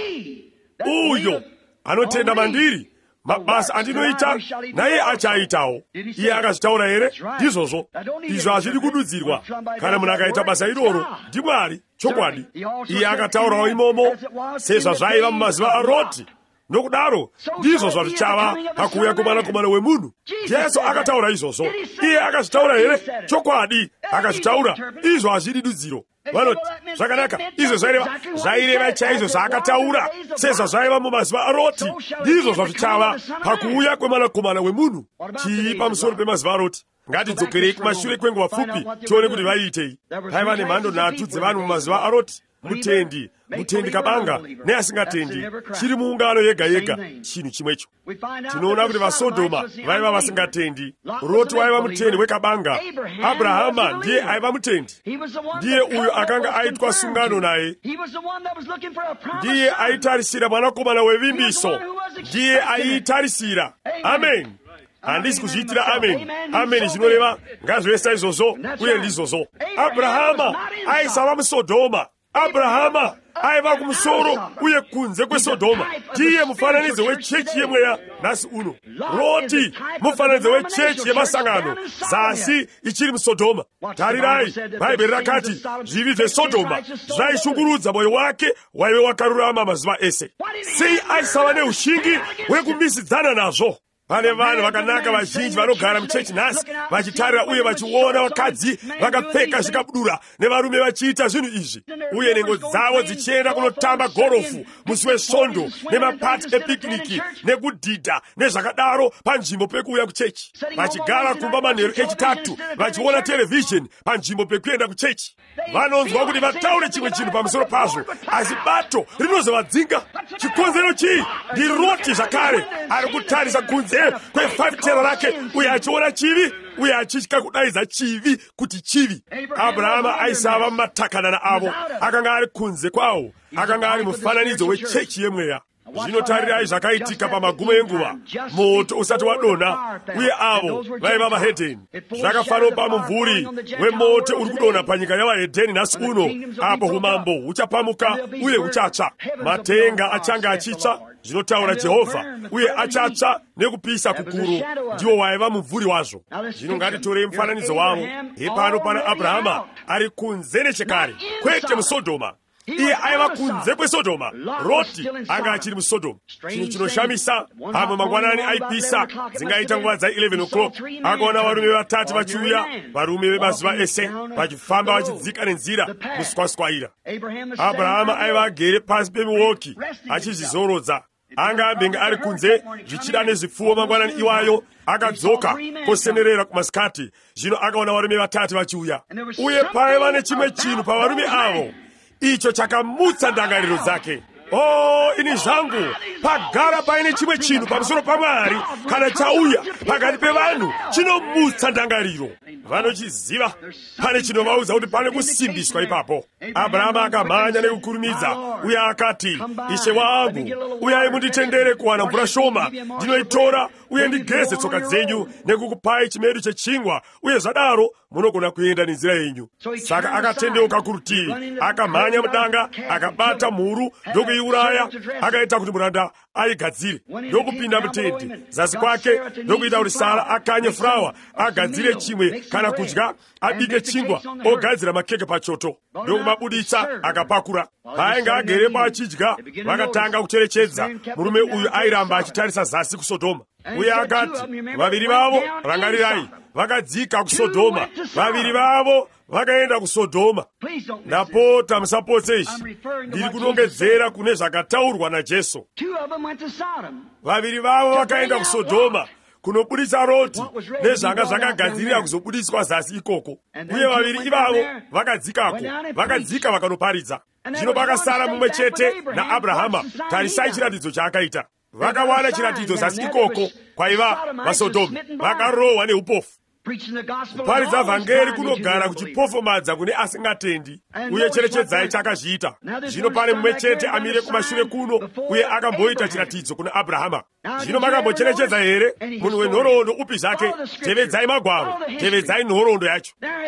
Speaker 1: uyo anotenda mandiri, mabasa andinoita naye achaitawo. Iye akazvitaura here? Ndizvozvo. Izvo hazvidi kududzirwa. Kana munhu akaita basa iroro, ndiMwari, chokwadi. Iye akataurawo imomo sezvazvaiva mumazuva aRoti. Nokudaro ndizvo zvichava pakuuya kwomwanakomana wemunhu. Jesu akataura izvozvo. Iye akazvitaura here? Chokwadi, akazvitaura. Izvo hazvidi dudziro. Vanoti zvakanaka, izvo zvaireva zvaireva chaizvo zvaakataura sezvazvaiva mumazuva aRoti. Ndizvo zvichava pakuuya kwemwanakomana wemunhu. Chii pamusoro pemazuva aRoti? Ngatidzokerei kumashure kwenguva pfupi tione kuti vaiitei. Paiva nemhando nhatu dzevanhu mumazuva aRoti: mutendi, mutendi kabanga, neasingatendi. Chiri muungano yega yega, chinhu chimwecho. Tinoona kuti vaSodhoma vaiva vasingatendi. Roti waiva mutendi wekabanga. Abrahama ndiye aiva mutendi. Ndiye uyo akanga aitwa sungano naye. Ndiye aitarisira mwanakomana wevimbiso. Ndiye aitarisira. Amen. Handisi kuzviitira amen. Amen zvinoreva ngazvesa izvozvo uye ndizvozvo. Abrahama aisava muSodhoma. Abrahama aiva kumusoro uye kunze kweSodhoma. Ndiye mufananidzo wechechi yemweya nhasi uno. Roti mufananidzo wechechi yemasangano, zasi ichiri muSodhoma. Tarirai, Bhaibheri rakati zvivi zveSodhoma zvaishungurudza mwoyo wake waive wakarurama mazuva ese. Sei aisava neushingi hwekumisidzana nazvo? Pane vanhu vakanaka vazhinji vanogara muchechi nhasi vachitarira uye vachiona vakadzi vakapfeka zvikabudura nevarume vachiita zvinhu izvi, uye nhengo dzavo dzichienda kunotamba gorofu, musi wesvondo, nemapati epikiniki, nekudhidha nezvakadaro panzvimbo pekuuya kuchechi. Vachigara kumba manheru echitatu vachiona terevhizheni panzvimbo pekuenda kuchechi. Vanonzwa kuti vataure chimwe chinhu pamusoro pazvo, asi bato rinozovadzinga. Chikonzero chii? Ndi Roti zvakare ari kutarisa kunze kwefafitera rake uye achiona chivi uye achitya kudaidza chivi kuti chivi. Abrahama aisava mumatakanana avo, akanga ari kunze kwawo, akanga ari mufananidzo wechechi yemweya. Zvinotarirai zvakaitika pamagumo enguva, moto usati wadonha, uye avo vaiva vahedheni. Zvakafanana pamumvuri wemoto uri kudonha panyika yavahedheni nhasi uno, apo umambo huchapamuka uye huchatsva. Matenga achanga achitsva, zvinotaura Jehovha, uye achatsva nekupisa kukuru. Ndiwo waiva mumvuri wazvo. Zvino ngatitorei mufananidzo wavo. Hepano pana Abrahama ari kunze nechekare, kwete muSodhoma. Iye aiva kunze kweSodhoma. Roti anga achiri muSodhoma. Chinhu chinoshamisa, hamwe mangwanani aipisa, dzingaita nguva dza11 o'clock, akaona varume vatatu vachiuya, varume vemazuva ese, vachifamba vachidzika nenzira kuswaswaira. Abrahama aiva agere pasi pemiwoki achizvizorodza. Anga ambenge ari kunze zvichida nezvipfuwo mangwanani iwayo, akadzoka kosenerera kumasikati. Zvino akaona varume vatatu vachiuya, uye paiva nechimwe chinhu pavarume avo icho chakamutsa ndangariro dzake. Oh, ini zvangu pagara paine chimwe chinhu pamusoro paMwari kana chauya pakati pevanhu chinomutsa ndangariro. Vanochiziva pane chinovaudza kuti pane kusimbiswa ipapo. Abrahama akamhanya nekukurumidza uye akati, Ishe wangu, uyai munditendere kuwana mvura shoma, ndinoitora uye ndigeze tsoka dzenyu nekukupai chimedu chechingwa, uye zvadaro munogona kuenda nenzira yenyu. Saka akatendeuka kurutivi, akamhanya mudanga, akabata mhuru ndokuiuraya, akaita kuti muranda aigadzire ndokupinda mutende zasi kwake, ndokuita kuti Sara akanye furawa, agadzire chimwe kana kudya, abike chingwa, ogadzira makeke pachoto, ndokumabuditsa akapakura. Painge agerepo achidya, vakatanga kucherechedza. Murume uyu airamba achitarisa zasi kuSodhoma. uye akati vaviri vavo, rangarirai, vakadzika ku Sodoma. Vaviri vavo vakaenda ku Sodoma. Ndapota musapotse ichi, ndiri kunongedzera kune zvakataurwa naJesu. Vaviri vavo vakaenda ku Sodoma kunobudisa Roti nezvanga zvakagadzirira kuzobudiswa zasi ikoko, uye vaviri ivavo vakadzikako, vakadzika vakanoparidza. Zvino pakasara mumwe chete naAbrahama. Tarisai chiratidzo chaakaita. Vakawana chiratidzo zasi ikoko kwaiva vaSodoma, vakarohwa neupofu. Kuparidza vhangeri kunogara kuchipofomadza kune asingatendi, uye cherechedzai chakazviita. Zvino pane mumwe chete amire kumashure kuno, uye akamboita chiratidzo kuna Abrahama. Zvino makambocherechedza here munhu wenhoroondo upi zvake? Tevedzai magwaro, tevedzai nhoroondo yacho.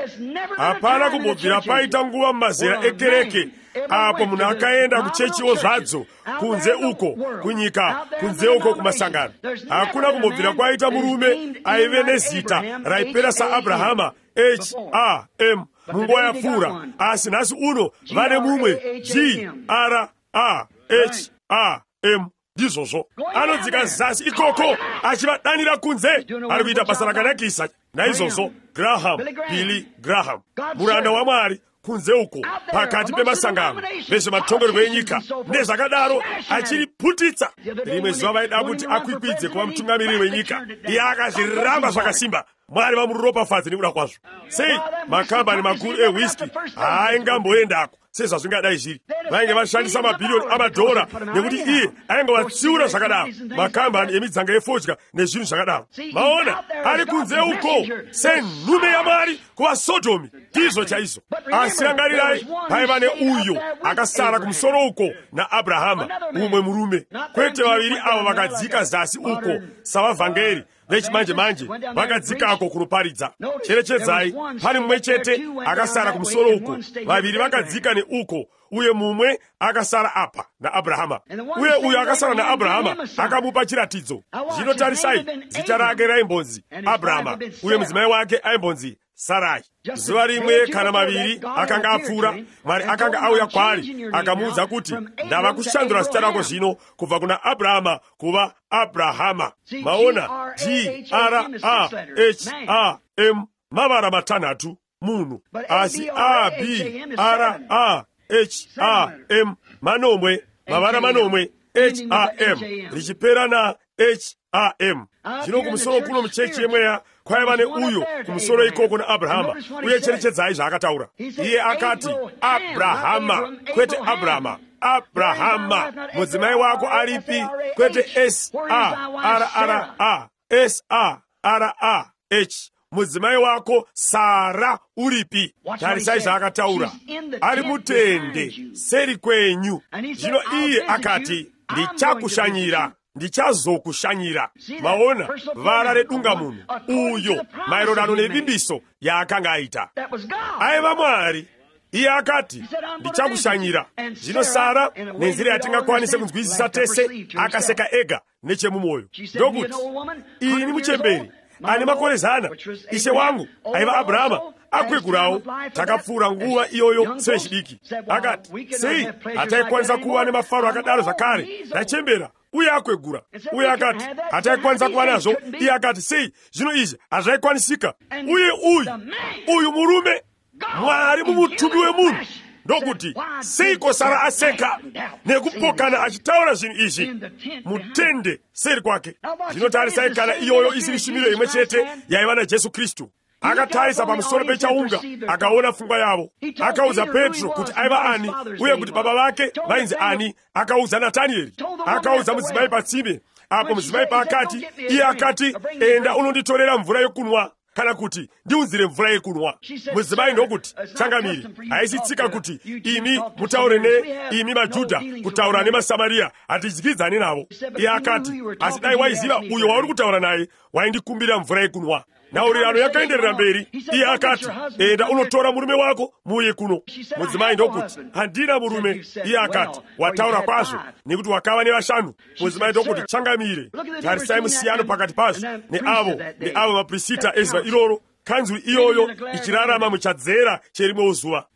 Speaker 1: Hapana kumbobvira paita nguva mumazera ekereke apo munhu akaenda kuchechiwo zvadzo, kunze uko kunyika, kunze uko kumasangano. Hakuna kumbobvira kwaita murume aive nezita raipera saAbrahama, H A M, munguva yapfuura. Asi nhasi uno vane mumwe, G R A H A M. Ndizvozvo anodzika zasi ikoko achivadanira kunze. Ari kuita basa rakanakisa. Naizvozvo Graham, Billy Graham, muranda waMwari, kunze uko pakati pemasangano vezvematongerwo enyika nezvakadaro, achiriputitsa. Rimwe zuva vaida kuti akwikwidze kuva mutungamiri wenyika, iye akazviramba zvakasimba. Mwari vamuropafadze nekuda kwazvo. Sei makambani makuru ewhisky haaingamboendako sezvazvingadai zviri. Vainge vashandisa mabhirioni amadhora nekuti iye ainge vatsiura zvakadaro, makambani emidzanga yefodya nezvinhu zvakadaro. Maona ari kunze uko senhume yaMwari kuvaSodomi. Ndizvo chaizvo. Asi rangarirai, paiva neuyo akasara kumusoro uko naAbrahama, umwe murume. Kwete vaviri avo vakadzika zasi uko savavhangeri vechimanje manje, vakadzikako kunoparidza. Cherechedzai, pane mumwe chete akasara kumusoro uko, vaviri vakadzika neuko, uye mumwe akasara apa naAbrahama. Uye uyo akasara naAbrahama akamupa chiratidzo. Zvino tarisai, zita rake raimbonzi Abrahama, uye mudzimai wake aimbonzi Sarai. Zuva rimwe kana maviri akanga apfuura, Mwari akanga auya kwaari akamuudza kuti, ndava kushandura zita rako zvino kubva kuna Abrahama kuva Abrahama. Maona, G R A H A M, mavara matanhatu munhu, asi A B R A H A M manomwe, mavara manomwe, H A M richipera na H A M. Zvino kumusoro kuno muchechi yemweya kwaiva neuyo kumusoro ikoko naAbrahama, uye cherechedzai zvaakataura. Iye akati Abrahama, kwete Abrahama. Abrahama, mudzimai wako aripi? Kwete S A R R A, S A R A H, mudzimai wako Sara uripi? Tarisai zvaakataura, ari mutende seri kwenyu. Zvino iye akati, ndichakushanyira, ndichazokushanyira. Maona, vara redungamunhu uyo maererano nevimbiso yaakanga aita aiva Mwari. Iye akati, ndichakushanyira. Zvino Sara, nenzira yatingakwanise kunzwisisa tese, akaseka ega nechemumwoyo. Ndokuti, ini muchemberi ane makore zana, ishe wangu aiva Abrahama, akwegurawo. Takapfuura nguva iyoyo sevechidiki. Akati, sei hataikwanisa kuva nemafaro akadaro zvakare ndachembera uye akwegura? Uye akati, hataikwanisa kuva nazvo. Iye akati, sei zvino izvi hazvaikwanisika? Uye uyu uyu murume, Mwari mumutumbi wemunhu. Ndokuti, seiko Sara aseka nekupokana achitaura zvinhu izvi mutende seri kwake? Zvinotarisai kana iyoyo isiri shimiro imwe chete yaiva naJesu Kristu. Akatarisa pamusoro pechaunga akaona pfungwa yavo. Akaudza Petro kuti aiva ani, uye kuti baba vake vainzi ani. Akaudza Natanieri, akaudza mudzimai patsime. Apo mudzimai paakati, iye akati, enda unonditorera mvura yokunwa, kana kuti ndiunzire mvura yekunwa. Mudzimai ndokuti, changamiri, haisi tsika kuti imi mutaure ne imi maJudha kutaura nemaSamaria, hatidyidzani navo. Iye akati, asi dai waiziva uyo wauri kutaura naye waindikumbira mvura yekunwa. Nhaurirano yakaenderera mberi. Iye akati, enda unotora murume wako muuye kuno. Mudzimai ndokuti, handina murume. Iye akati, wataura kwazvo nekuti wakava nevashanu. Mudzimai ndokuti, changamire, tarisai musiyano pakati pazvo neavo neavo maprofita ezuva iroro, kanzwi iyoyo ichirarama muchadzera cherimwewo zuva.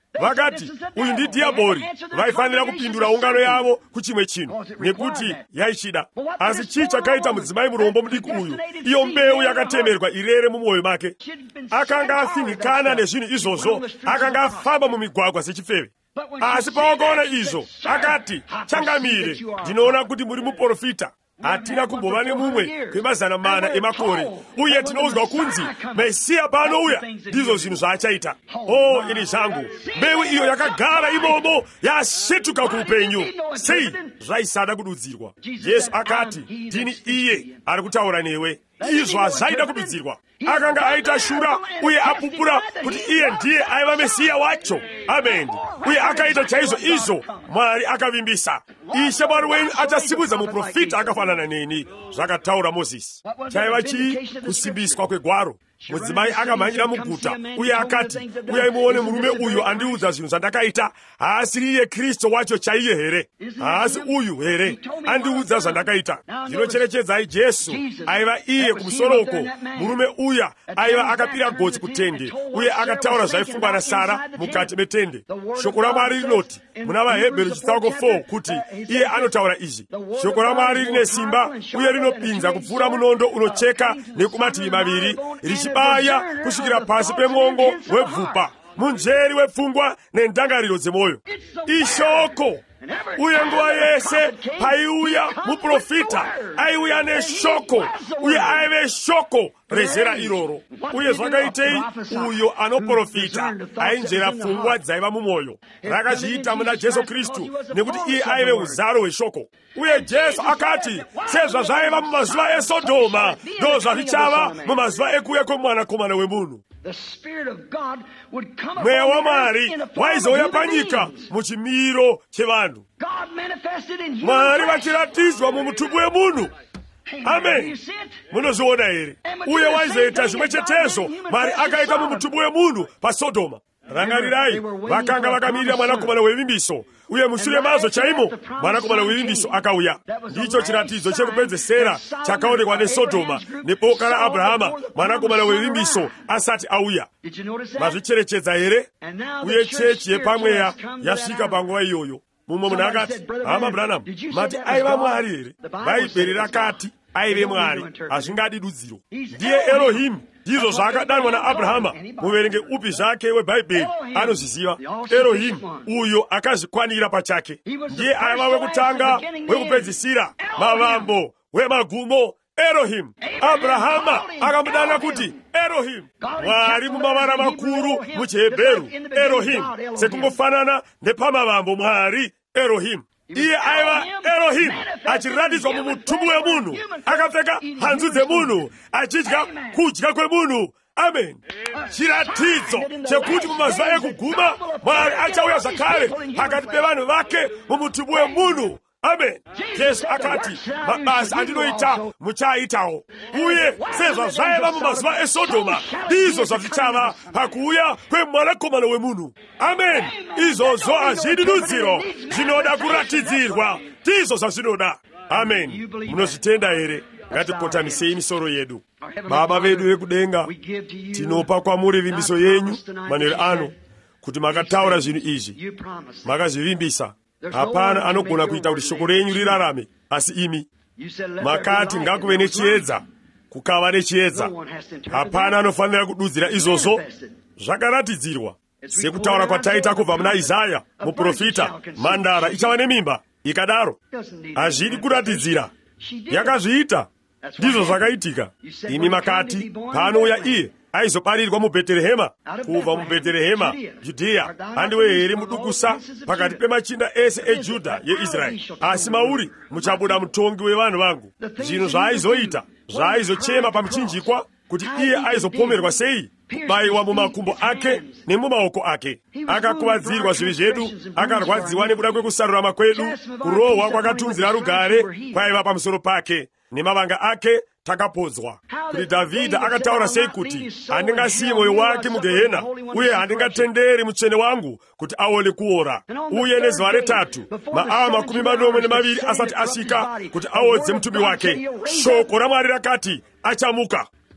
Speaker 1: vakati uyu ndi diaboli, vaifanira kupindura ungano yavo kuchimwe chino nekuti yaichida. Asi chii chakaita mudzimai murombo mudiki uyu, iyo mbeu yakatemerwa irere mumwoyo make? Akanga afinikana nezvinhu izvozvo, akanga afamba mumigwagwa sechifeve. Asi pawakaona izvo akati, changamire, ndinoona kuti muri muprofita. Hatina kumbova nemumwe kwemazana mana emakore, uye tinoudzwa kunzi Mesiya paanouya ndizvo zvinhu zvaachaita. O ini zvangu, mbeu iyo yakagara imomo yasvetuka kuupenyu. Sei zvaisada kududzirwa? Jesu akati, ndini iye ari kutaura newe. Izvo hazvaida kududzirwa. Akanga aita shura uye apupura kuti iye ndiye aiva Mesiya wacho. Amen. Uye akaita chaizvo izvo Mwari akavimbisa. Ishe Mwari wenyu achasimudza muprofita akafanana neni, zvakataura Mozisi. Chaiva chii? Kusimbiswa kwegwaro. Mudzimai akamhanyira muguta uye akati, uyai muone murume uyu andiudza zvinhu zvandakaita. Haasiri iye Kristu wacho chaiye here? Haasi uyu here andiudza zvandakaita? Zvinocherechedzai, Jesu aiva iye kumusoroko. Murume uya aiva akapira gotsi kutende uye akataura zvaifungwa naSara mukati metende. Shoko raMwari rinoti muna vaHebheru chitsauko four kuti iye anotaura izvi. Shoko raMwari rine simba uye rinopinza kupfuura munondo unocheka nekumativi maviri, richibaya kusvikira pasi pemwongo webvupa, munzveri wepfungwa nendangariro dzemwoyo. Ishoko. Uye nguva yese paiuya muprofita aiuya neshoko, uye aive shoko rezera iroro. Uye zvakaitei? Uyo anoprofita ainzvera pfungwa dzaiva mumwoyo. Rakazviita muna Jesu Kristu nekuti iye aive uzaro hweshoko. Uye Jesu akati, sezvazvaiva mumazuva eSodhoma, ndo zvazvichava mumazuva ekuuya kwomwanakomana wemunhu. Mweya waMwari waizouya panyika muchimiro chevanhu. Mwari vachiratidzwa mumutumbi wemunhu. Amen. Munozviona here? Uye waizoita zvimwe chetezvo Mwari akaita mumutumbi wemunhu paSodhoma. Rangarirai, vakanga vakamirira mwanakomana wevimbiso, uye mushure mazvo chaimo mwanakomana wevimbiso akauya. Ndicho chiratidzo chekupedzesera chakaonekwa neSodhoma neboka raAbhurahama mwanakomana wevimbiso asati auya. Mazvicherechedza here? Uye chechi yepamweya yasvika panguva iyoyo. Mumwe munhu akati, hama Branham, mati aiva Mwari here? Bhaibheri rakati aive Mwari, hazvingadi dudziro. Ndiye Elohimu. Ndizvo zvaakadanwa naAbhurahama. Muverenge upi zvake webhaibheri anozviziva. Elohimu, uyo akazvikwanira pachake. Ndiye aiva wekutanga, wekupedzisira, mavambo, wemagumo. Elohimu. Abhurahama akamudana kuti Elohimu. Mwari mumavara makuru muchiHebheru. Elohimu, sekungofanana nepamavambo Mwari Elohimu. Iye aiva Elohimu achiratidzwa mumutumbi wemunhu, akapfeka hanzu dzemunhu, achidya kudya kwemunhu. Amen. Chiratidzo chekuti mumazuva ekuguma Mwari achauya zvakare pakati pevanhu vake mumutumbi wemunhu. Amen. Jesu akati, mabasa andinoita muchaaitawo. Uye sezvazvaiva mumazuva eSodhoma, ndizvo zvazvichava pakuuya kwemwanakomana wemunhu. Amen. Izvozvo hazvidi dudziro, zvinoda kuratidzirwa. Ndizvo zvazvinoda. Amen. Munozvitenda here? Ngatikotanisei misoro yedu. Baba vedu vekudenga, tinopa kwamuri vimbiso yenyu manheru ano kuti makataura zvinhu izvi, makazvivimbisa. Hapana anogona kuita kuti shoko renyu rirarame, asi imi makati ngakuve nechiedza, kukava nechiedza. Hapana anofanira kududzira izvozvo. Zvakaratidzirwa sekutaura kwataita kubva muna Isaya muprofita, mhandara ichava nemimba. Ikadaro hazvidi kuratidzira, yakazviita. Ndizvo zvakaitika. Imi makati paanouya iye aizobarirwa muBheterehema, kubva muBheterehema Judhea, handiwe here mudukusa pakati pemachinda ese eJudha yeIsraeri. Asi mauri muchabuda mutongi wevanhu vangu. Zvinhu zvaaizoita, zvaaizochema pamuchinjikwa, kuti iye aizopomerwa sei, kubayiwa mumakumbo ake nemumaoko ake. Akakuvadzirwa zvivi zvedu, akarwadziwa nekuda kwekusarurama kwedu, kurohwa kwakatunzira rugare kwaiva pamusoro pake, nemavanga ake takapodzwa. Kuti Dhavhidha akataura sei kuti handingasiyi mwoyo wake mugehena, uye handingatenderi mutsvene wangu kuti aone kuora. Uye nezuva retatu, maawa makumi manomwe nemaviri asati asvika kuti aodze mutumbi wake, shoko raMwari rakati achamuka.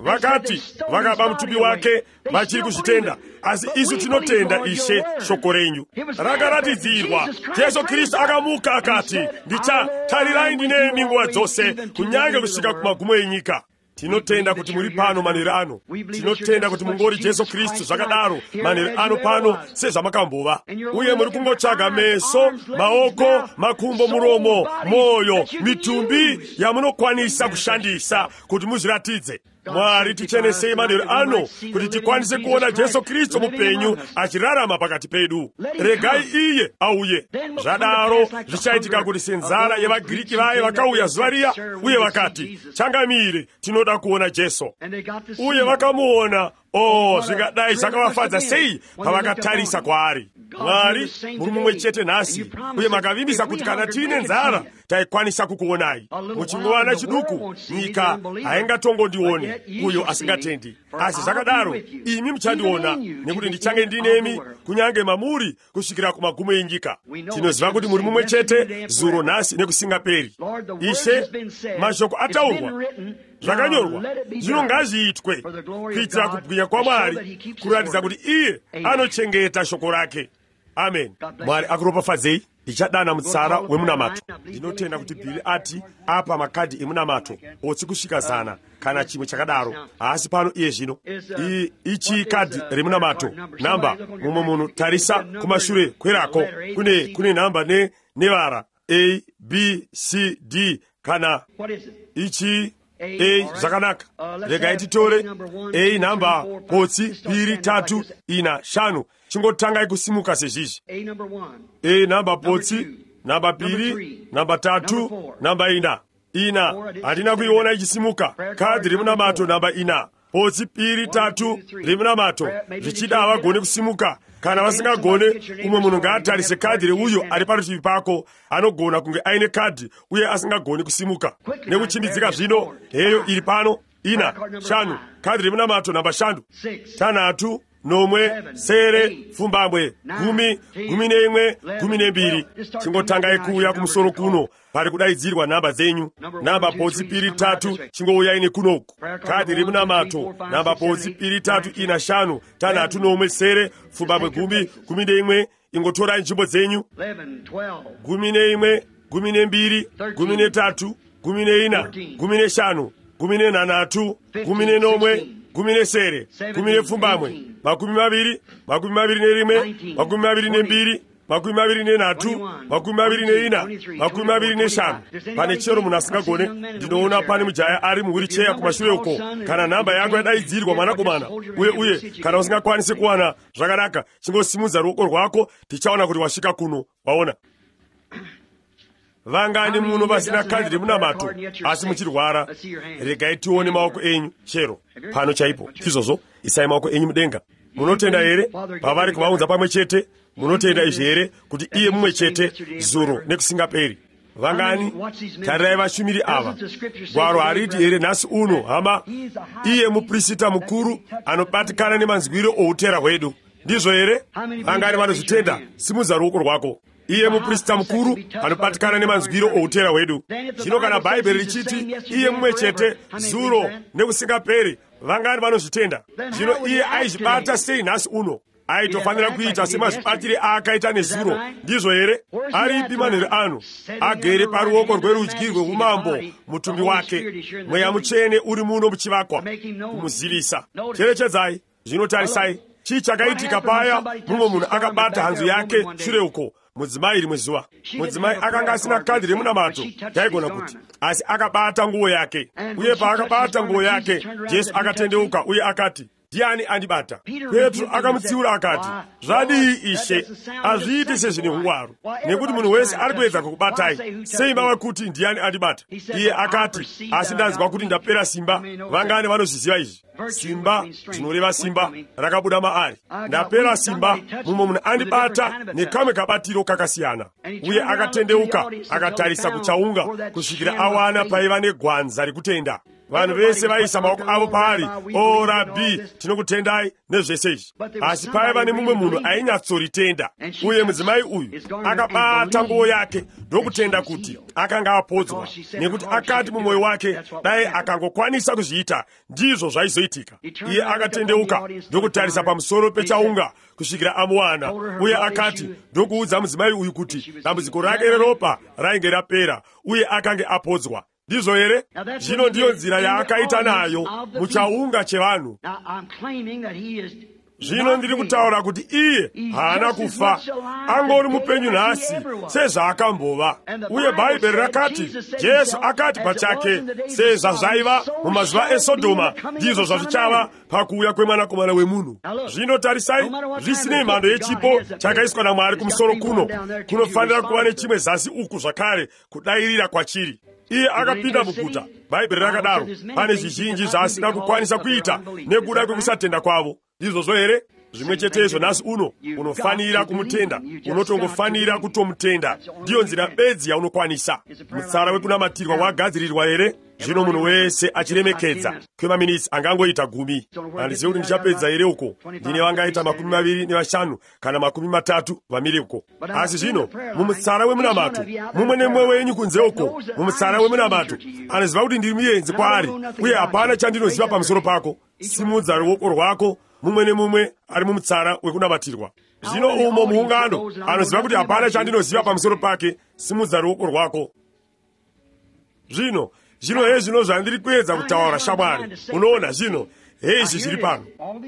Speaker 1: vakati vakaba mutumbi wake vachiri kuzvitenda, asi isu tinotenda Ishe shoko renyu. Rakaratidzirwa Yesu Kristu akamuka akati, ndichatarirai ndinemi nguva dzose kunyange kusvika kumagumo enyika. Tinotenda kuti muri pano manheru ano. Tinotenda kuti mungori Jesu Kristu zvakadaro manheru ano pano sezvamakambova. Uye muri kungotsvaga meso, maoko, makumbo, muromo, moyo, mitumbi yamunokwanisa kushandisa kuti muzviratidze. Mwari tichenesei manheru ano kuti tikwanise kuona Jesu Kristu mupenyu achirarama pakati pedu. Regai iye auye. Zvadaro zvichaitika kuti senzara yevaGiriki vaye vakauya zuva riya uye vakati, changamire, tinoda kuona Jesu. Uye vakamuona. Oh, zvingadai zvakavafadza sei pavakatarisa kwaari. Mwari muri mumwe chete nhasi, uye makavimbisa kuti kana tiine nzara taikwanisa kukuonai. Muchingovana chiduku nyika haingatongondione uyo asingatendi, asi zvakadaro imi muchandiona, nekuti ndichange ndinemi kunyange mamuri kusvikira kumagumo enyika. Tinoziva kuti muri mumwe chete zuro, nhasi nekusingaperi. Ishe, mashoko ataurwa, zvakanyorwa, zvino ngazviitwe kuitira kubwinya kwaMwari, kuratidza kuti iye anochengeta shoko rake. Amen. Mwari akuropafadzei. Ndichadana mutsara wemunamato. Ndinotenda kuti Bhili ati apa makadhi emunamato otsi kusvika zana kana chimwe chakadaro. Asi pano iye zvino ichi kadhi remunamato namba mumwe munhu tarisa kumashure kwerako kune kune namba ne nevara A B C D kana ichi A zvakanaka. Regai titore A namba potsi piri tatu ina shanu. Chingotangai kusimuka sezvizvi. A namba potsi, namba piri, namba tatu, namba ina. Ina handina kuiona ichisimuka. Kadhi remunamato namba ina. Potsi piri tatu remunamato zvichida havagone kusimuka. Kana vasingagone, umwe munhu ngaatarise kadhi reuyo ari parutivi pako anogona kunge aine kadhi uye asingagoni kusimuka. Nekuchimbidzika zvino, heyo iri pano. Ina, shanu, kadhi remunamato namba shanu, tanhatu, nomwe, sere, fumbambwe, gumi, gumi neimwe, gumi nembiri. Chingotangai kuuya kumusoro kuno pari kudaidzirwa namba dzenyu. Namba potsi piri tatu chingouyai nekunoku. Kadhi remunamato namba potsi piri tatu ina shanu, tanhatu nomwe, sere, fumbambwe, gumi, gumi neimwe. Ingotorai nzvimbo dzenyu. Gumi neimwe, gumi nembiri, gumi netatu, gumi neina, gumi neshanu, gumi nenhanhatu, gumi nenomwe, gumi nesere, gumi nepfumbamwe, makumi maviri, makumi maviri nerimwe, makumi maviri nembiri, makumi maviri nenhatu, makumi maviri neina, makumi maviri neshanu. Pane chero munhu asingagone. Ndinoona pane mujaya ari muhwiricheya kumashure uko. Kana nhamba yako yadaidzirwa mwanakomana, uye uye kana usingakwanisi kuwana zvakanaka, chingosimudza ruoko rwako, tichaona kuti wasvika kuno. Waona? Vangani muno vasina kadhi remunamato asi muchirwara? Regai tione maoko enyu chero pano chaipo. Izvozvo isai maoko enyu mudenga. Munotenda here pavari kuvaudza pamwe chete? Munotenda izvi here kuti iye mumwe chete zuro nekusingaperi? Vangani, tarirai vashumiri ava. Gwaro hariti here nhasi uno hama iye muprista mukuru anobatikana nemanzwiro outera hwedu? Ndizvo here? Vangani vanozvitenda? Simudza ruoko rwako. Iye muprista mukuru anobatikana nemanzwiro outera hwedu. Zvino kana Bhaibheri richiti iye mumwe chete zuro nekusingaperi, vangani vanozvitenda? Zvino iye aizvibata sei nhasi uno? Aitofanira kuita semazvibatire aakaita nezuro. Ndizvo here? Aripi manheru ano? Agere paruoko rwerudyi rweumambo mutumbi wake. Mweya mutsvene uri muno muchivakwa kumuzivisa. Cherechedzai. Zvino tarisai chii chakaitika paya mumwe munhu akabata hanzu yake shure uko. Mudzimai rimwe zuva, mudzimai akanga asina kadhi remunamato, taigona kuti, asi akabata nguo yake. Uye paakabata nguo yake, Jesu akatendeuka uye akati, ndiani andibata? Petro akamutsiura akati, zvadii Ishe? Hazviiti sezvine ungwaru, nekuti munhu wese ari kuedza kukubatai. Sei mava kuti ndiani andibata? Iye akati, asi ndanzwa kuti ndapera simba. Vangani vanozviziva izvi? Simba zvinoreva simba rakabuda maari. Ndapera simba, mumwe munhu andibata nekamwe kabatiro kakasiyana. Uye akatendeuka akatarisa kuchaunga kusvikira awana paiva negwanza rekutenda. vanhu vese vaisa maoko avo paari. O Rabbi, tinokutendai nezvese izvi. Asi paiva nemumwe munhu ainyatsoritenda, uye mudzimai uyu akabata nguo yake ndokutenda kuti akanga apodzwa, nekuti akati mumwoyo wake dai akangokwanisa kuzviita ndizvo zvaizoitika. Iye akatendeuka ndokutarisa pamusoro pechaunga kusvikira amuwana, uye akati ndokuudza mudzimai uyu kuti dambudziko rake reropa rainge rapera uye akange apodzwa. Ndizvo here? Zvino ndiyo nzira yaakaita nayo muchaunga chevanhu. Zvino ndiri kutaura kuti iye haana kufa, angori mupenyu nhasi sezvaakambova. Uye Bhaibheri rakati Jesu akati pachake, sezvazvaiva mumazuva eSodhoma ndizvo zvazvichava pakuuya kwemwanakomana wemunhu. Zvino tarisai, zvisinei mhando yechipo chakaiswa naMwari kumusoro kuno, kunofanira kuva nechimwe zasi uku zvakare kudayirira kwachiri. Iye akapinda muguta. Bhaibheri rakadaro, pane zvizhinji zvaasina kukwanisa kuita nekuda kwekusatenda kwavo. Ndizvozvo here? Zvimwe chetezvo nhasi uno unofanira kumutenda, unotongofanira kutomutenda. Ndiyo nzira bedzi yaunokwanisa. Mutsara wekunamatirwa wagadzirirwa here? Zvino munhu wese achiremekedza kwemaminitsi angangoita gumi. Handizivi kuti ndichapedza here uko. Ndine vangaita makumi maviri nevashanu kana makumi matatu vamire uko. Asi zvino mumutsara wemunamato, mumwe nemumwe wenyu kunze uko, mumutsara wemunamato anoziva kuti ndiri muenzi kwaari, uye hapana chandinoziva pamusoro pako. Simudza ruoko rwako, mumwe nemumwe ari mumutsara wekunamatirwa. Zvino umo muungano anoziva kuti hapana chandinoziva pamusoro pake. Simudza ruoko rwako. Zvino zvino hezvi zvino zvandiri kuedza kutaura shamwari. Unoona zvino hezvi zviri pano,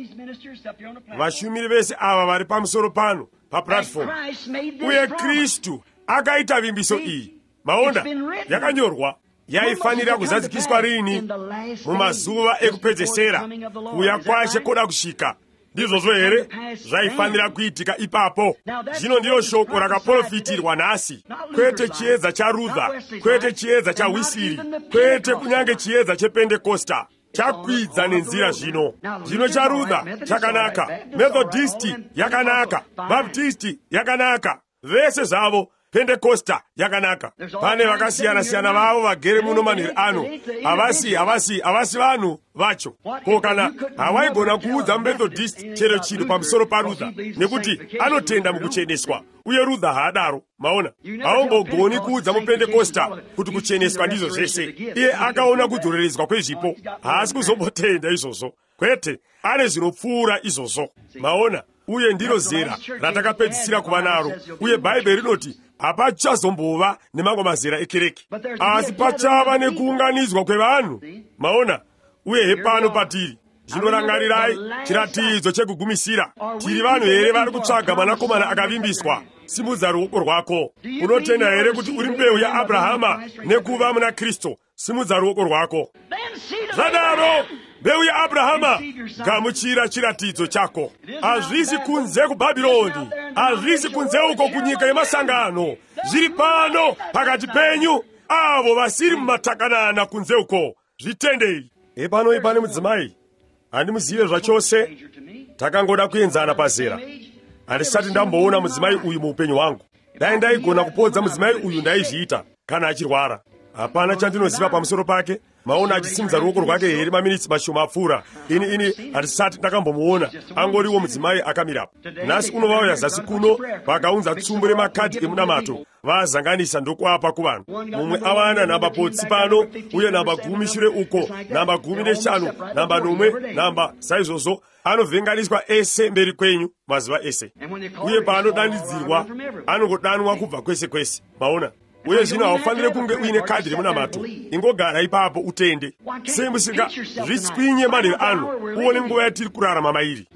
Speaker 1: vashumiri vese ava vari pamusoro pano paplatform, uye Kristu akaita vimbiso iyi. Maona, yakanyorwa, yaifanira kuzadzikiswa rini? Mumazuva ekupedzesera, kuuya kwashe koda kusvika. Ndizvozvo here? Zvaifanira kuitika ipapo. Zvino ndiyo shoko rakaprofitirwa nhasi. Kwete chiedza chaRutha, kwete chiedza chaWisiri, kwete kunyange chiedza chePentekosta. Chakwidza nenzira zvino. Zvino chaRutha chakanaka, Methodisti yakanaka, Baptisti yakanaka, vese zvavo. Pentekosta yakanaka. Pane vakasiyana-siyana vavo vagere muno manhiri ano. Havasi, havasi, havasi vanhu vacho. Ko kana havaigona kuudza muMethodist chero chinhu pamusoro paRutha, nekuti anotenda mukucheneswa, uye Rutha haadaro. Maona, haungogoni kuudza muPentekosta kuti kucheneswa ndizvo zvese. Iye akaona kudzoreredzwa kwezvipo, haasi kuzombotenda izvozvo. Kwete, ane zvinopfuura izvozvo. Maona, uye ndiro zera ratakapedzisira kuva naro. Uye Bhaibheri rinoti hapachazombova nemamwe mazera ekereke, asi pachava nekuunganidzwa kwevanhu. Maona, uye hepano patiri. Zvinorangarirai chiratidzo chekugumisira. Tiri vanhu here vari kutsvaga mwanakomana akavimbiswa? Simudza ruoko rwako. Unotenda here kuti uri mbeu yaAbrahama nekuva muna Kristu? Simudza ruoko rwako. Zvadaro, mbeu yaAbrahama, gamuchira chiratidzo chako. Hazvisi kunze kuBhabhironi, hazvisi kunze uko kunyika yemasangano. Zviri pano pakati penyu, avo vasiri mumatakanana kunze uko. Zvitendei. Epano ipane mudzimai, handimuzive zvachose, takangoda kuenzana pazera. Handisati ndamboona mudzimai uyu muupenyu hwangu. Dai ndaigona kupodza mudzimai uyu ndaizviita kana achirwara. Hapana chandinoziva pamusoro pake. Maona achisimudza ruoko rwake here maminitsi mashoma apfuura. Ini ini handisati ndakambomuona. Angoriwo mudzimai akamirapo. Nhasi unovauya zasi kuno vakaunza tsumbu remakadhi emunamato, vazanganisa ndokuapa kuvanhu. Mumwe awana namba potsi pano, uye namba gumi shure uko, namba gumi neshanu, namba nomwe, namba saizvozvo. Anovhenganiswa ese mberi kwenyu mazuva ese. Uye paanodanidzirwa, anongodanwa kubva kwese kwese. Maona, uye zvino haufanire kunge uine kadhi remunamato. Ingogara ipapo utende. Sei musinga zvitswinye manheru ano, uone nguva yatiri kurarama mairi.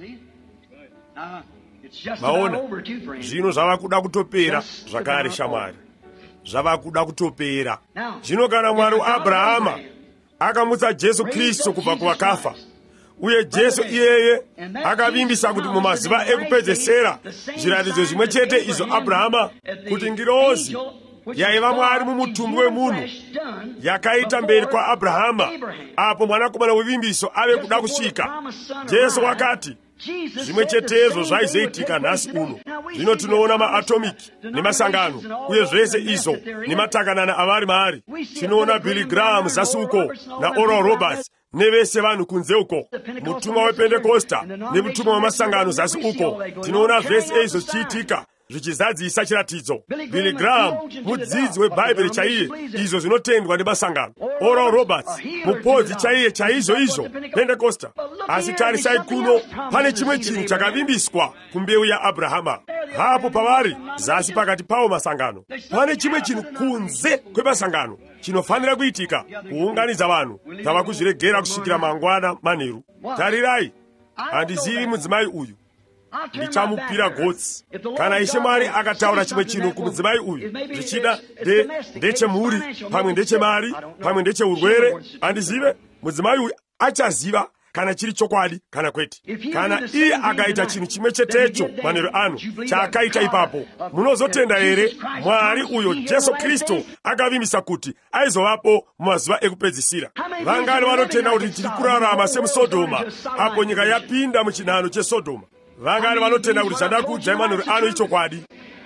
Speaker 1: Maona, zvino zvava kuda kutopera zvakare shamwari. Zvava kuda kutopera. Zvino kana Mwari waAbrahama akamutsa Jesu Kristu kubva kuvakafa, uye Jesu iyeye akavimbisa kuti mumazuva ekupedzesera zviratidzo zvimwe chete izvo Abrahama, kuti ngirozi yaiva Mwari mumutumbi wemunhu yakaita mberi kwaAbrahama, apo mwanakomana wevimbiso ave kuda kusvika. Jesu wakati, zvimwe chetezo zvaizoitika nhasi uno. Zvino tinoona maatomiki nemasangano uye zvese izvo nematakanana avari maari. Tinoona Billy Graham zasi uko naOral Roberts nevese vanhu kunze uko, mutumwa wePentekosta nemutumwa wemasangano zasi uko. Tinoona zvese izvo zvichiitika zvichizadzisa chiratidzo. Billy Graham mudzidzi webhaibheri chaiye, izvo zvinotendwa nemasangano. Oral Roberts mupodzi chaiye chaizvo izvo, Pentekosta. Asi tarisai kuno, pane chimwe chinhu chakavimbiswa kumbeu yaAbrahama. Hapo pavari zasi pakati pawo masangano, pane chimwe chinhu kunze kwemasangano chinofanira kuitika, kuunganidza vanhu. Tava kuzviregera kusvikira mangwana manheru. Tarirai, handizivi mudzimai uyu, ndichamupira gotsi. Kana Ishe Mwari akataura chimwe chinhu kumudzimai uyu, zvichida ndechemhuri, pamwe ndechemari, pamwe ndecheurwere, handizive, mudzimai uyu achaziva kana chiri chokwadi kana kwete. Kana iye akaita chinhu chimwe chetecho manheru ano chaakaita ipapo, munozotenda here Mwari uyo Jesu Kristu akavimbisa kuti aizovapo mumazuva ekupedzisira? Vangani vanotenda kuti tiri kurarama semuSodhoma apo nyika yapinda muchinhano cheSodhoma? Vangani vanotenda kuti zvandakuudzai manheru ano ichokwadi?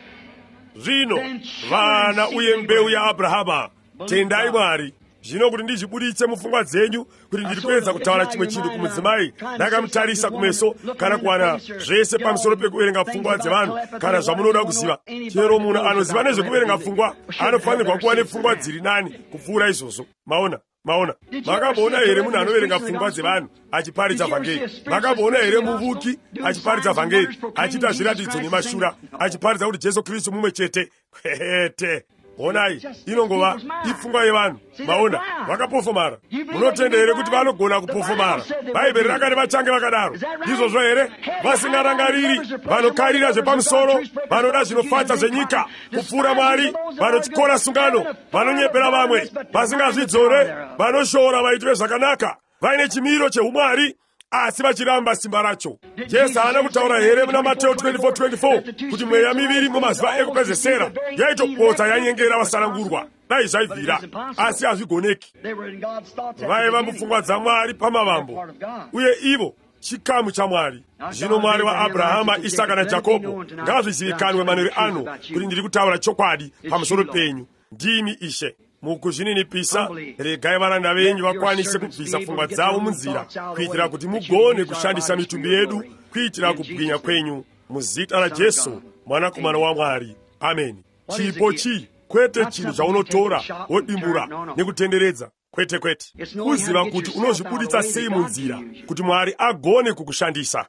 Speaker 1: Zvino vana uye mbeu yaAbrahama, tendai Mwari. Zvino kuti ndizvibuditse mupfungwa dzenyu kuti ndiri kuedza kutaura chimwe chinhu kumudzimai, ndakamutarisa kumeso kana kuwana zvese pamusoro pekuverenga pfungwa dzevanhu kana zvamunoda kuziva. Chero munhu anoziva nezvekuverenga pfungwa anofanirwa kuva nepfungwa dziri nani kupfuura izvozvo. Maona, maona. Makamboona here munhu anoverenga pfungwa dzevanhu achiparidza vhangeri? Makamboona here muvuki achiparidza vhangeri, achiita zviratidzo nemashura, achiparidza kuti Jesu Kristu mumwe chete? Kwete. Onai, inongova ipfungwa yevanhu. Maona, vakapofomara. Munotenda here kuti vanogona kupofomara? Bhaibheri rakati vachange vakadaro. Izvozvo here? Vasingarangariri, vanokarira zvepamusoro, vanoda zvinofadza zvenyika kupfuura Mwari, vanotyora sungano, vanonyepera vamwe, vasingazvidzore, vanoshora vaitwe zvakanaka, vaine chimiro cheumwari, asi vachiramba simba racho. Jesu haana kutaura here muna Mateo twenty-four twenty-four kuti mweya miviri mumazuva ekupedzisira yaitopodza yanyengera vasanangurwa? Dai zvaibvira, asi hazvigoneki. Vaiva mupfungwa dzaMwari pamavambo, uye ivo chikamu chaMwari. Zvino Mwari waAbrahama, Isaka naJakobho ngazvizivikanwe manheru ano kuti ndiri kutaura chokwadi pamusoro penyu. Ndini Ishe. Mukuzvininipisa, regai varanda venyu vakwanise kubvisa pfungwa dzavo munzira, kuitira kuti mugone kushandisa mitumbi yedu kuitira kubwinya kwenyu, muzita raJesu mwanakomana waMwari. Ameni. Chipo chi, kwete chinhu chaunotora wodimbura nekutenderedza, kwete kwete. Kuziva kuti unozvibuditsa sei munzira kuti Mwari agone kukushandisa.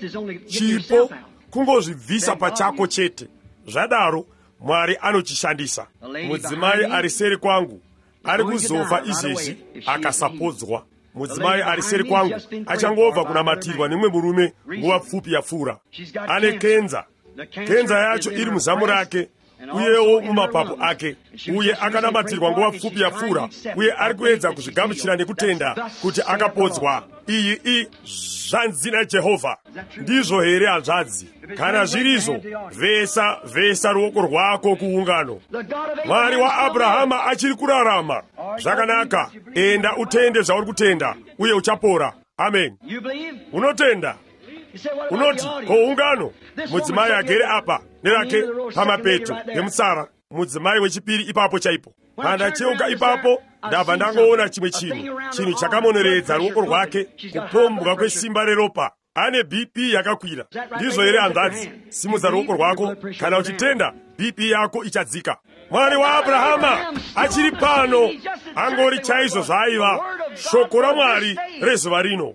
Speaker 1: Chipo kungozvibvisa pachako chete, zvadaro Mwari anochishandisa. Mudzimai ari seri kwangu ari kuzofa izvezvi akasapodzwa. Mudzimai ari seri kwangu achangobva kunamatirwa nemwe murume nguva pfupi yapfuura. Ane kenza, kenza yacho iri muzamu rake uyewo mumapapu ake, uye akanamatirwa nguva pfupi yapfuura, uye ari kuedza kuzvigamuchira nekutenda kuti akapodzwa. Iyi i zvanzi naJehovha. Ndizvo here hanzvadzi? Kana zvirizvo, vesa vesa ruoko rwako kuungano. Mwari waAbrahama achiri kurarama. Zvakanaka, enda utende zvauri kutenda uye uchapora. Amen. Unotenda? Unoti koungano? Mudzimai agere apa nerake pamapeto nemutsara, mudzimai wechipiri ipapo chaipo. Kana cheuka ipapo, ndabva ndangoona chimwe chinhu, chinhu chakamoneredza ruoko rwake, kupombwa kwesimba reropa. Ane B P yakakwira. Ndizvo here hanzvadzi? Simudza ruoko rwako, kana uchitenda B P yako ichadzika. Mwari waAbrahama achiri pano, angori chaizvo zvaiva shoko raMwari rezuva rino.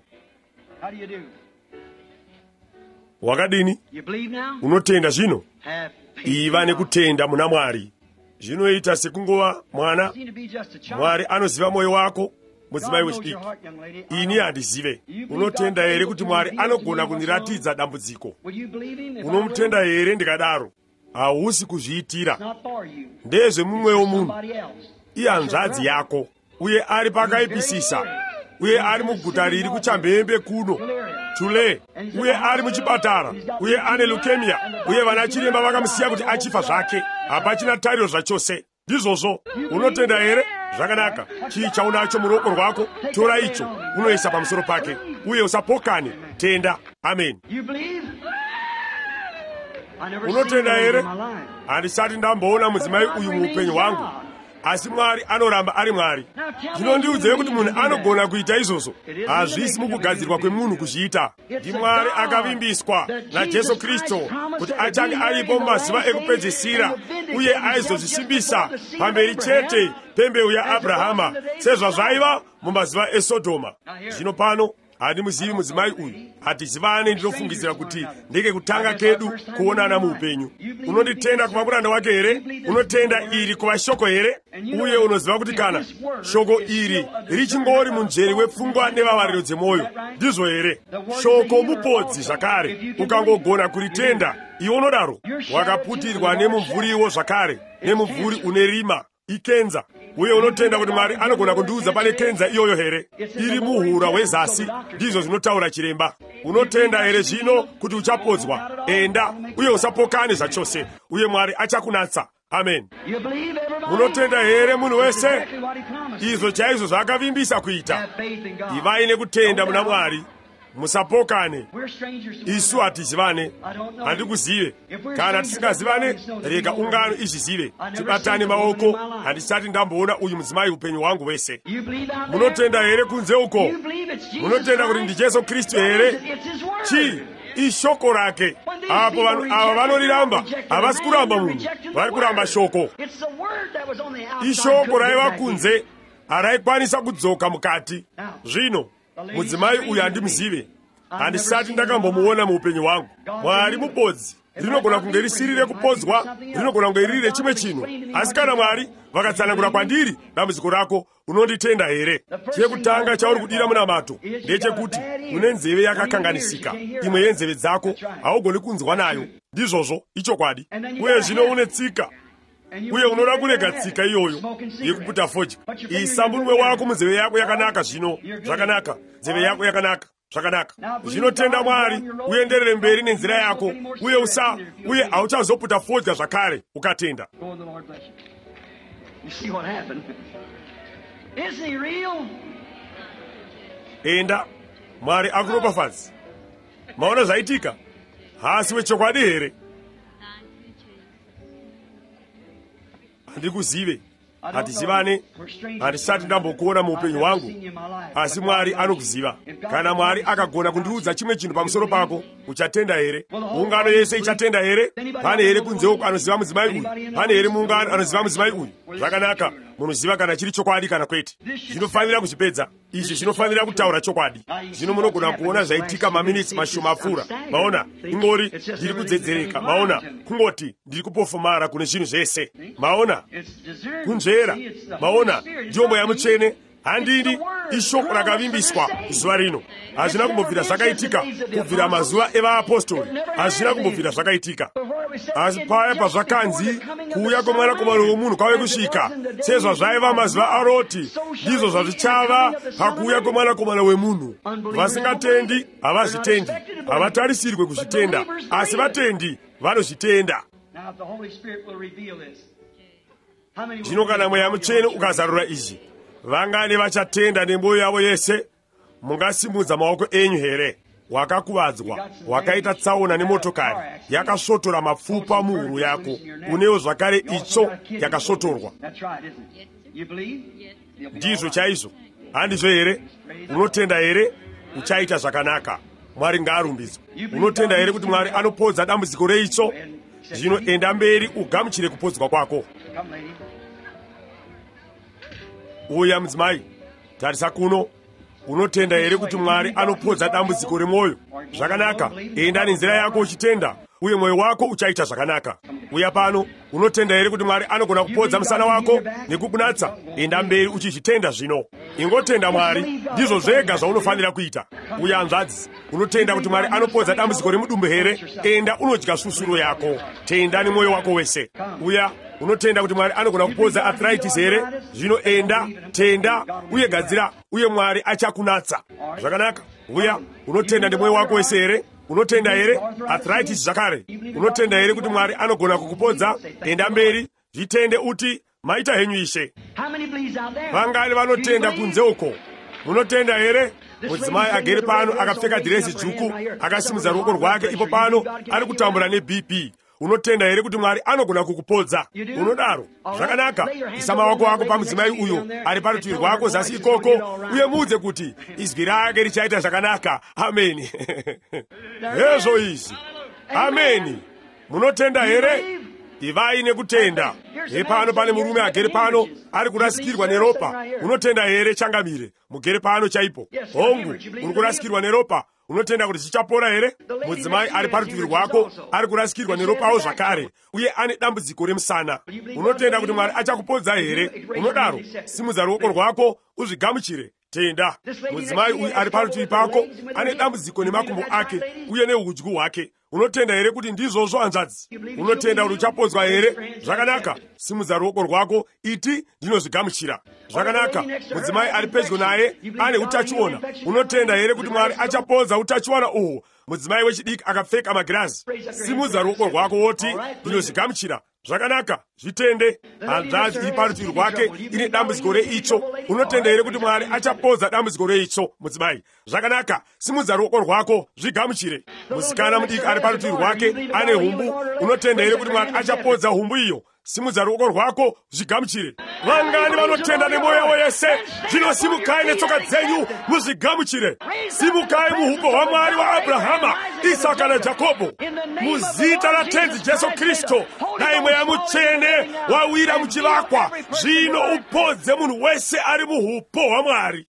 Speaker 1: Wakadini? Unotenda zvino? Iva nekutenda muna Mwari. Zvinoita sekungova mwana. Mwari anoziva mwoyo wako, mudzimai wechidiki. Ini handizive. Unotenda here kuti Mwari anogona kundiratidza dambudziko? Unomutenda here ndikadaro? Hausi kuzviitira. Ndezvemumwewo munhu. Iye hanzvadzi yako, uye ari pakaipisisa, uye ari muguta riri kuchambembe kuno, Tule, uye ari muchipatara, uye ane leukemia, uye vana chiremba vakamusiya kuti achifa zvake. Hapachina tariro zvachose. Ndizvozvo. Unotenda here? zvakanaka. chii chaunacho muruoko rwako? tora icho unoisa pamusoro pake uye usapokane. tenda. amen. Unotenda here? Handisati ndamboona mudzimai uyu muupenyu hwangu, asi Mwari anoramba ari Mwari. Zvinondiudzewo kuti munhu anogona kuita izvozvo. Hazvisi mukugadzirwa kwemunhu kuzviita. Ndi Mwari akavimbiswa naJesu Kristu kuti achange aripo mumazuva ekupedzisira uye aizozvisimbisa pamberi chete pembeu yaAbhrahama sezvazvaiva mumazuva eSodhoma. Zvino pano handimuzivi mudzimai uyu. Hatizivane. Ndinofungidzira kuti ndeke kutanga kedu kuonana muupenyu. Unonditenda kuva muranda wake here? Unotenda iri kuva shoko here? Uye unoziva kuti kana shoko iri richingori munjeri wepfungwa nevavariro dzemwoyo, ndizvo here? Shoko mupodzi zvakare. Ukangogona kuritenda, iwe unodaro wakaputirwa nemumvuriwo zvakare, nemumvuri une rima ikenza. Uye unotenda kuti Mwari anogona kundiudza pane kenza iyoyo here? Iri muhura wezasi, ndizvo zvinotaura chiremba. Unotenda here zvino kuti uchapodzwa? Enda uye usapokane zvachose, uye Mwari achakunatsa. Amen. Munotenda here munhu wese? Izvo chaizvo zvaakavimbisa kuita. Ivai nekutenda muna Mwari, musapokane. Isu hatizivane. Handikuzive. Kana tisingazivane, rega ungano izvizive. Tibatane maoko. Handisati ndamboona uyu mudzimai upenyu hwangu wese. Munotenda here kunze uko? Munotenda kuti ndi Jesu Kristu here? Chii? Ishoko rake. Apo vanhu ava vanoriramba, havasi kuramba munhu, vari kuramba shoko. Ishoko raiva kunze, haraikwanisa kudzoka mukati. Zvino mudzimai uyu handimuzive. Handisati ndakambomuona muupenyu hwangu. Mwari mupodzi. Rinogona kunge risiri rekupodzwa, rinogona kunge riri rechimwe chinhu. Asi kana Mwari vakatsanangura kwandiri dambudziko rako, unonditenda here? Chekutanga chauri kudira munamato ndechekuti une nzeve yakakanganisika. Imwe yenzeve dzako haugoni kunzwa nayo. Ndizvozvo ichokwadi. Uye zvino une tsika, uye unoda kurega tsika iyoyo yekuputa fodya. Isa munwe wako munzeve yako yakanaka. Zvino zvakanaka, nzeve yako yakanaka. Zvakanaka. Zvinotenda Mwari, uenderere mberi nenzira yako, uye usa uye hauchazoputa fodya zvakare ukatenda. Enda, Mwari akuropafadzi. Maona zvaitika? Hasi wechokwadi here? Handikuzive. Hatizivane. Handisati ndambokuona muupenyu hwangu, asi Mwari anokuziva. Kana Mwari akagona kundiudza chimwe chinhu pamusoro pako, uchatenda here? Ungano yese ichatenda here? Pane here kunze uko anoziva mudzimai uyu? Pane here muungano anoziva mudzimai uyu? Zvakanaka. Munoziva kana chiri chokwadi kana kwete. Zvinofanira kuzvipedza. Izvi zvinofanira kutaura chokwadi. Zvino munogona kuona zvaitika maminitsi mashoma apfuura. Maona, ingori ndiri kudzedzereka. Maona, kungoti ndiri kupofumara kune zvinhu zvese. Maona, kunzvera. Maona, ndiyo mweya mutsvene. Handini ishoko rakavimbiswa zuva rino. Hazvina kumbobvira zvakaitika kubvira mazuva evaapostoli. Hazvina kumbobvira zvakaitika. Asi paya pazvakanzi kuuya kwomwanakomana womunhu kwave kusvika, sezvazvaiva mazuva aRoti, ndizvo zvazvichava pakuuya kwomwanakomana wemunhu. Vasingatendi havazvitendi, havatarisirwe kuzvitenda, asi vatendi vanozvitenda. Zvino kana mweya mutsvene ukazarura izvi, vangani vachatenda nemwoyo yavo yese? Mungasimudza maoko enyu here? Wakakuvadzwa, wakaita tsaona nemotokari, yakasvotora mapfupa muhuro yako, unewo zvakare itsvo yakasvotorwa. Ndizvo chaizvo. Handizvo here? Unotenda here? Uchaita zvakanaka. Mwari ngaarumbidzwe. Unotenda here kuti Mwari anopodza dambudziko reitsvo? Zvino enda mberi ugamuchire kupodzwa kwako. Uya mudzimai, tarisa kuno. Unotenda here kuti Mwari anopodza dambudziko remwoyo? Zvakanaka. Enda nenzira yako uchitenda, uye mwoyo wako uchaita zvakanaka. Uya pano. Unotenda here kuti Mwari anogona kupodza musana wako nekukunatsa? Enda mberi uchizvitenda zvino. Ingotenda Mwari, ndizvo zvega zvaunofanira kuita. Uya hanzvadzi, unotenda kuti Mwari anopodza dambudziko remudumbu here? Enda unodya susuro yako. Tenda nemwoyo wako wese. Uya, unotenda kuti Mwari anogona kupodza arthritis here? Zvino enda, tenda, uye gadzira, uye Mwari achakunatsa. Zvakanaka. Uya, unotenda nemwoyo wako wese here? Unotenda here? Arthritis zvakare. Unotenda here kuti Mwari anogona kukupodza? Enda mberi, zvitende uti, maita henyu ishe. Vangani vanotenda kunze uko? Munotenda here? Mudzimai agere pano akapfeka dhirezi dzvuku akasimudza ruoko rwake ipo pano ari kutambura neB P. Unotenda here kuti Mwari anogona kukupodza? Unodaro? Zvakanaka. Isa maoko ako pamudzimai uyo ari parutivi rwako zasi ikoko uye muudze kuti izwi rake richaita zvakanaka. Ameni. Hezvo izvi. Ameni. Munotenda here? Ivai nekutenda. Hepano pane murume agere pano ari kurasikirwa neropa. Unotenda here? Changamire. Mugere pano chaipo. Hongu, uri kurasikirwa neropa. Unotenda kuti chichapora here? Mudzimai ari parutivi rwako ari kurasikirwa neropawo zvakare uye ane dambudziko remusana. Unotenda kuti Mwari achakupodza here? Unodaro? Simudza ruoko rwako uzvigamuchire. Tenda. Mudzimai uyu ari parutivi pako ane dambudziko nemakumbo ake uye neudyu hwake. Unotenda here kuti ndizvozvo hanzvadzi? Unotenda kuti uchapodzwa here? Zvakanaka. Simudza ruoko rwako iti ndinozvigamuchira. Zvakanaka. Mudzimai ari pedyo naye ane utachiona. Unotenda here kuti Mwari achapodza utachiona uhwo? Mudzimai wechidiki akapfeka magirazi. Simudza ruoko rwako woti ndinozvigamuchira. Zvakanaka. Zvitende. Hanzvadzi iri parutivi rwake ine dambudziko reitsvo. Unotenda here kuti Mwari achapodza dambudziko reitsvo? Mudzimai. Zvakanaka. Simudza ruoko rwako zvigamuchire. Musikana mudiki ari parutivi rwake ane humbu. Unotenda here kuti Mwari achapodza humbu iyo? Simudza ruoko rwako zvigamuchire. Vangani vanotenda nemwoyo yavo yese, zvino simukai netsoka dzenyu muzvigamuchire. Simukai muhupo hwaMwari waAbhurahama, Isaka naJakobho. Muzita raTenzi Jesu Kristu, dai mweya mutsvene wawira muchivakwa, zvino upodze munhu wese ari muhupo hwaMwari.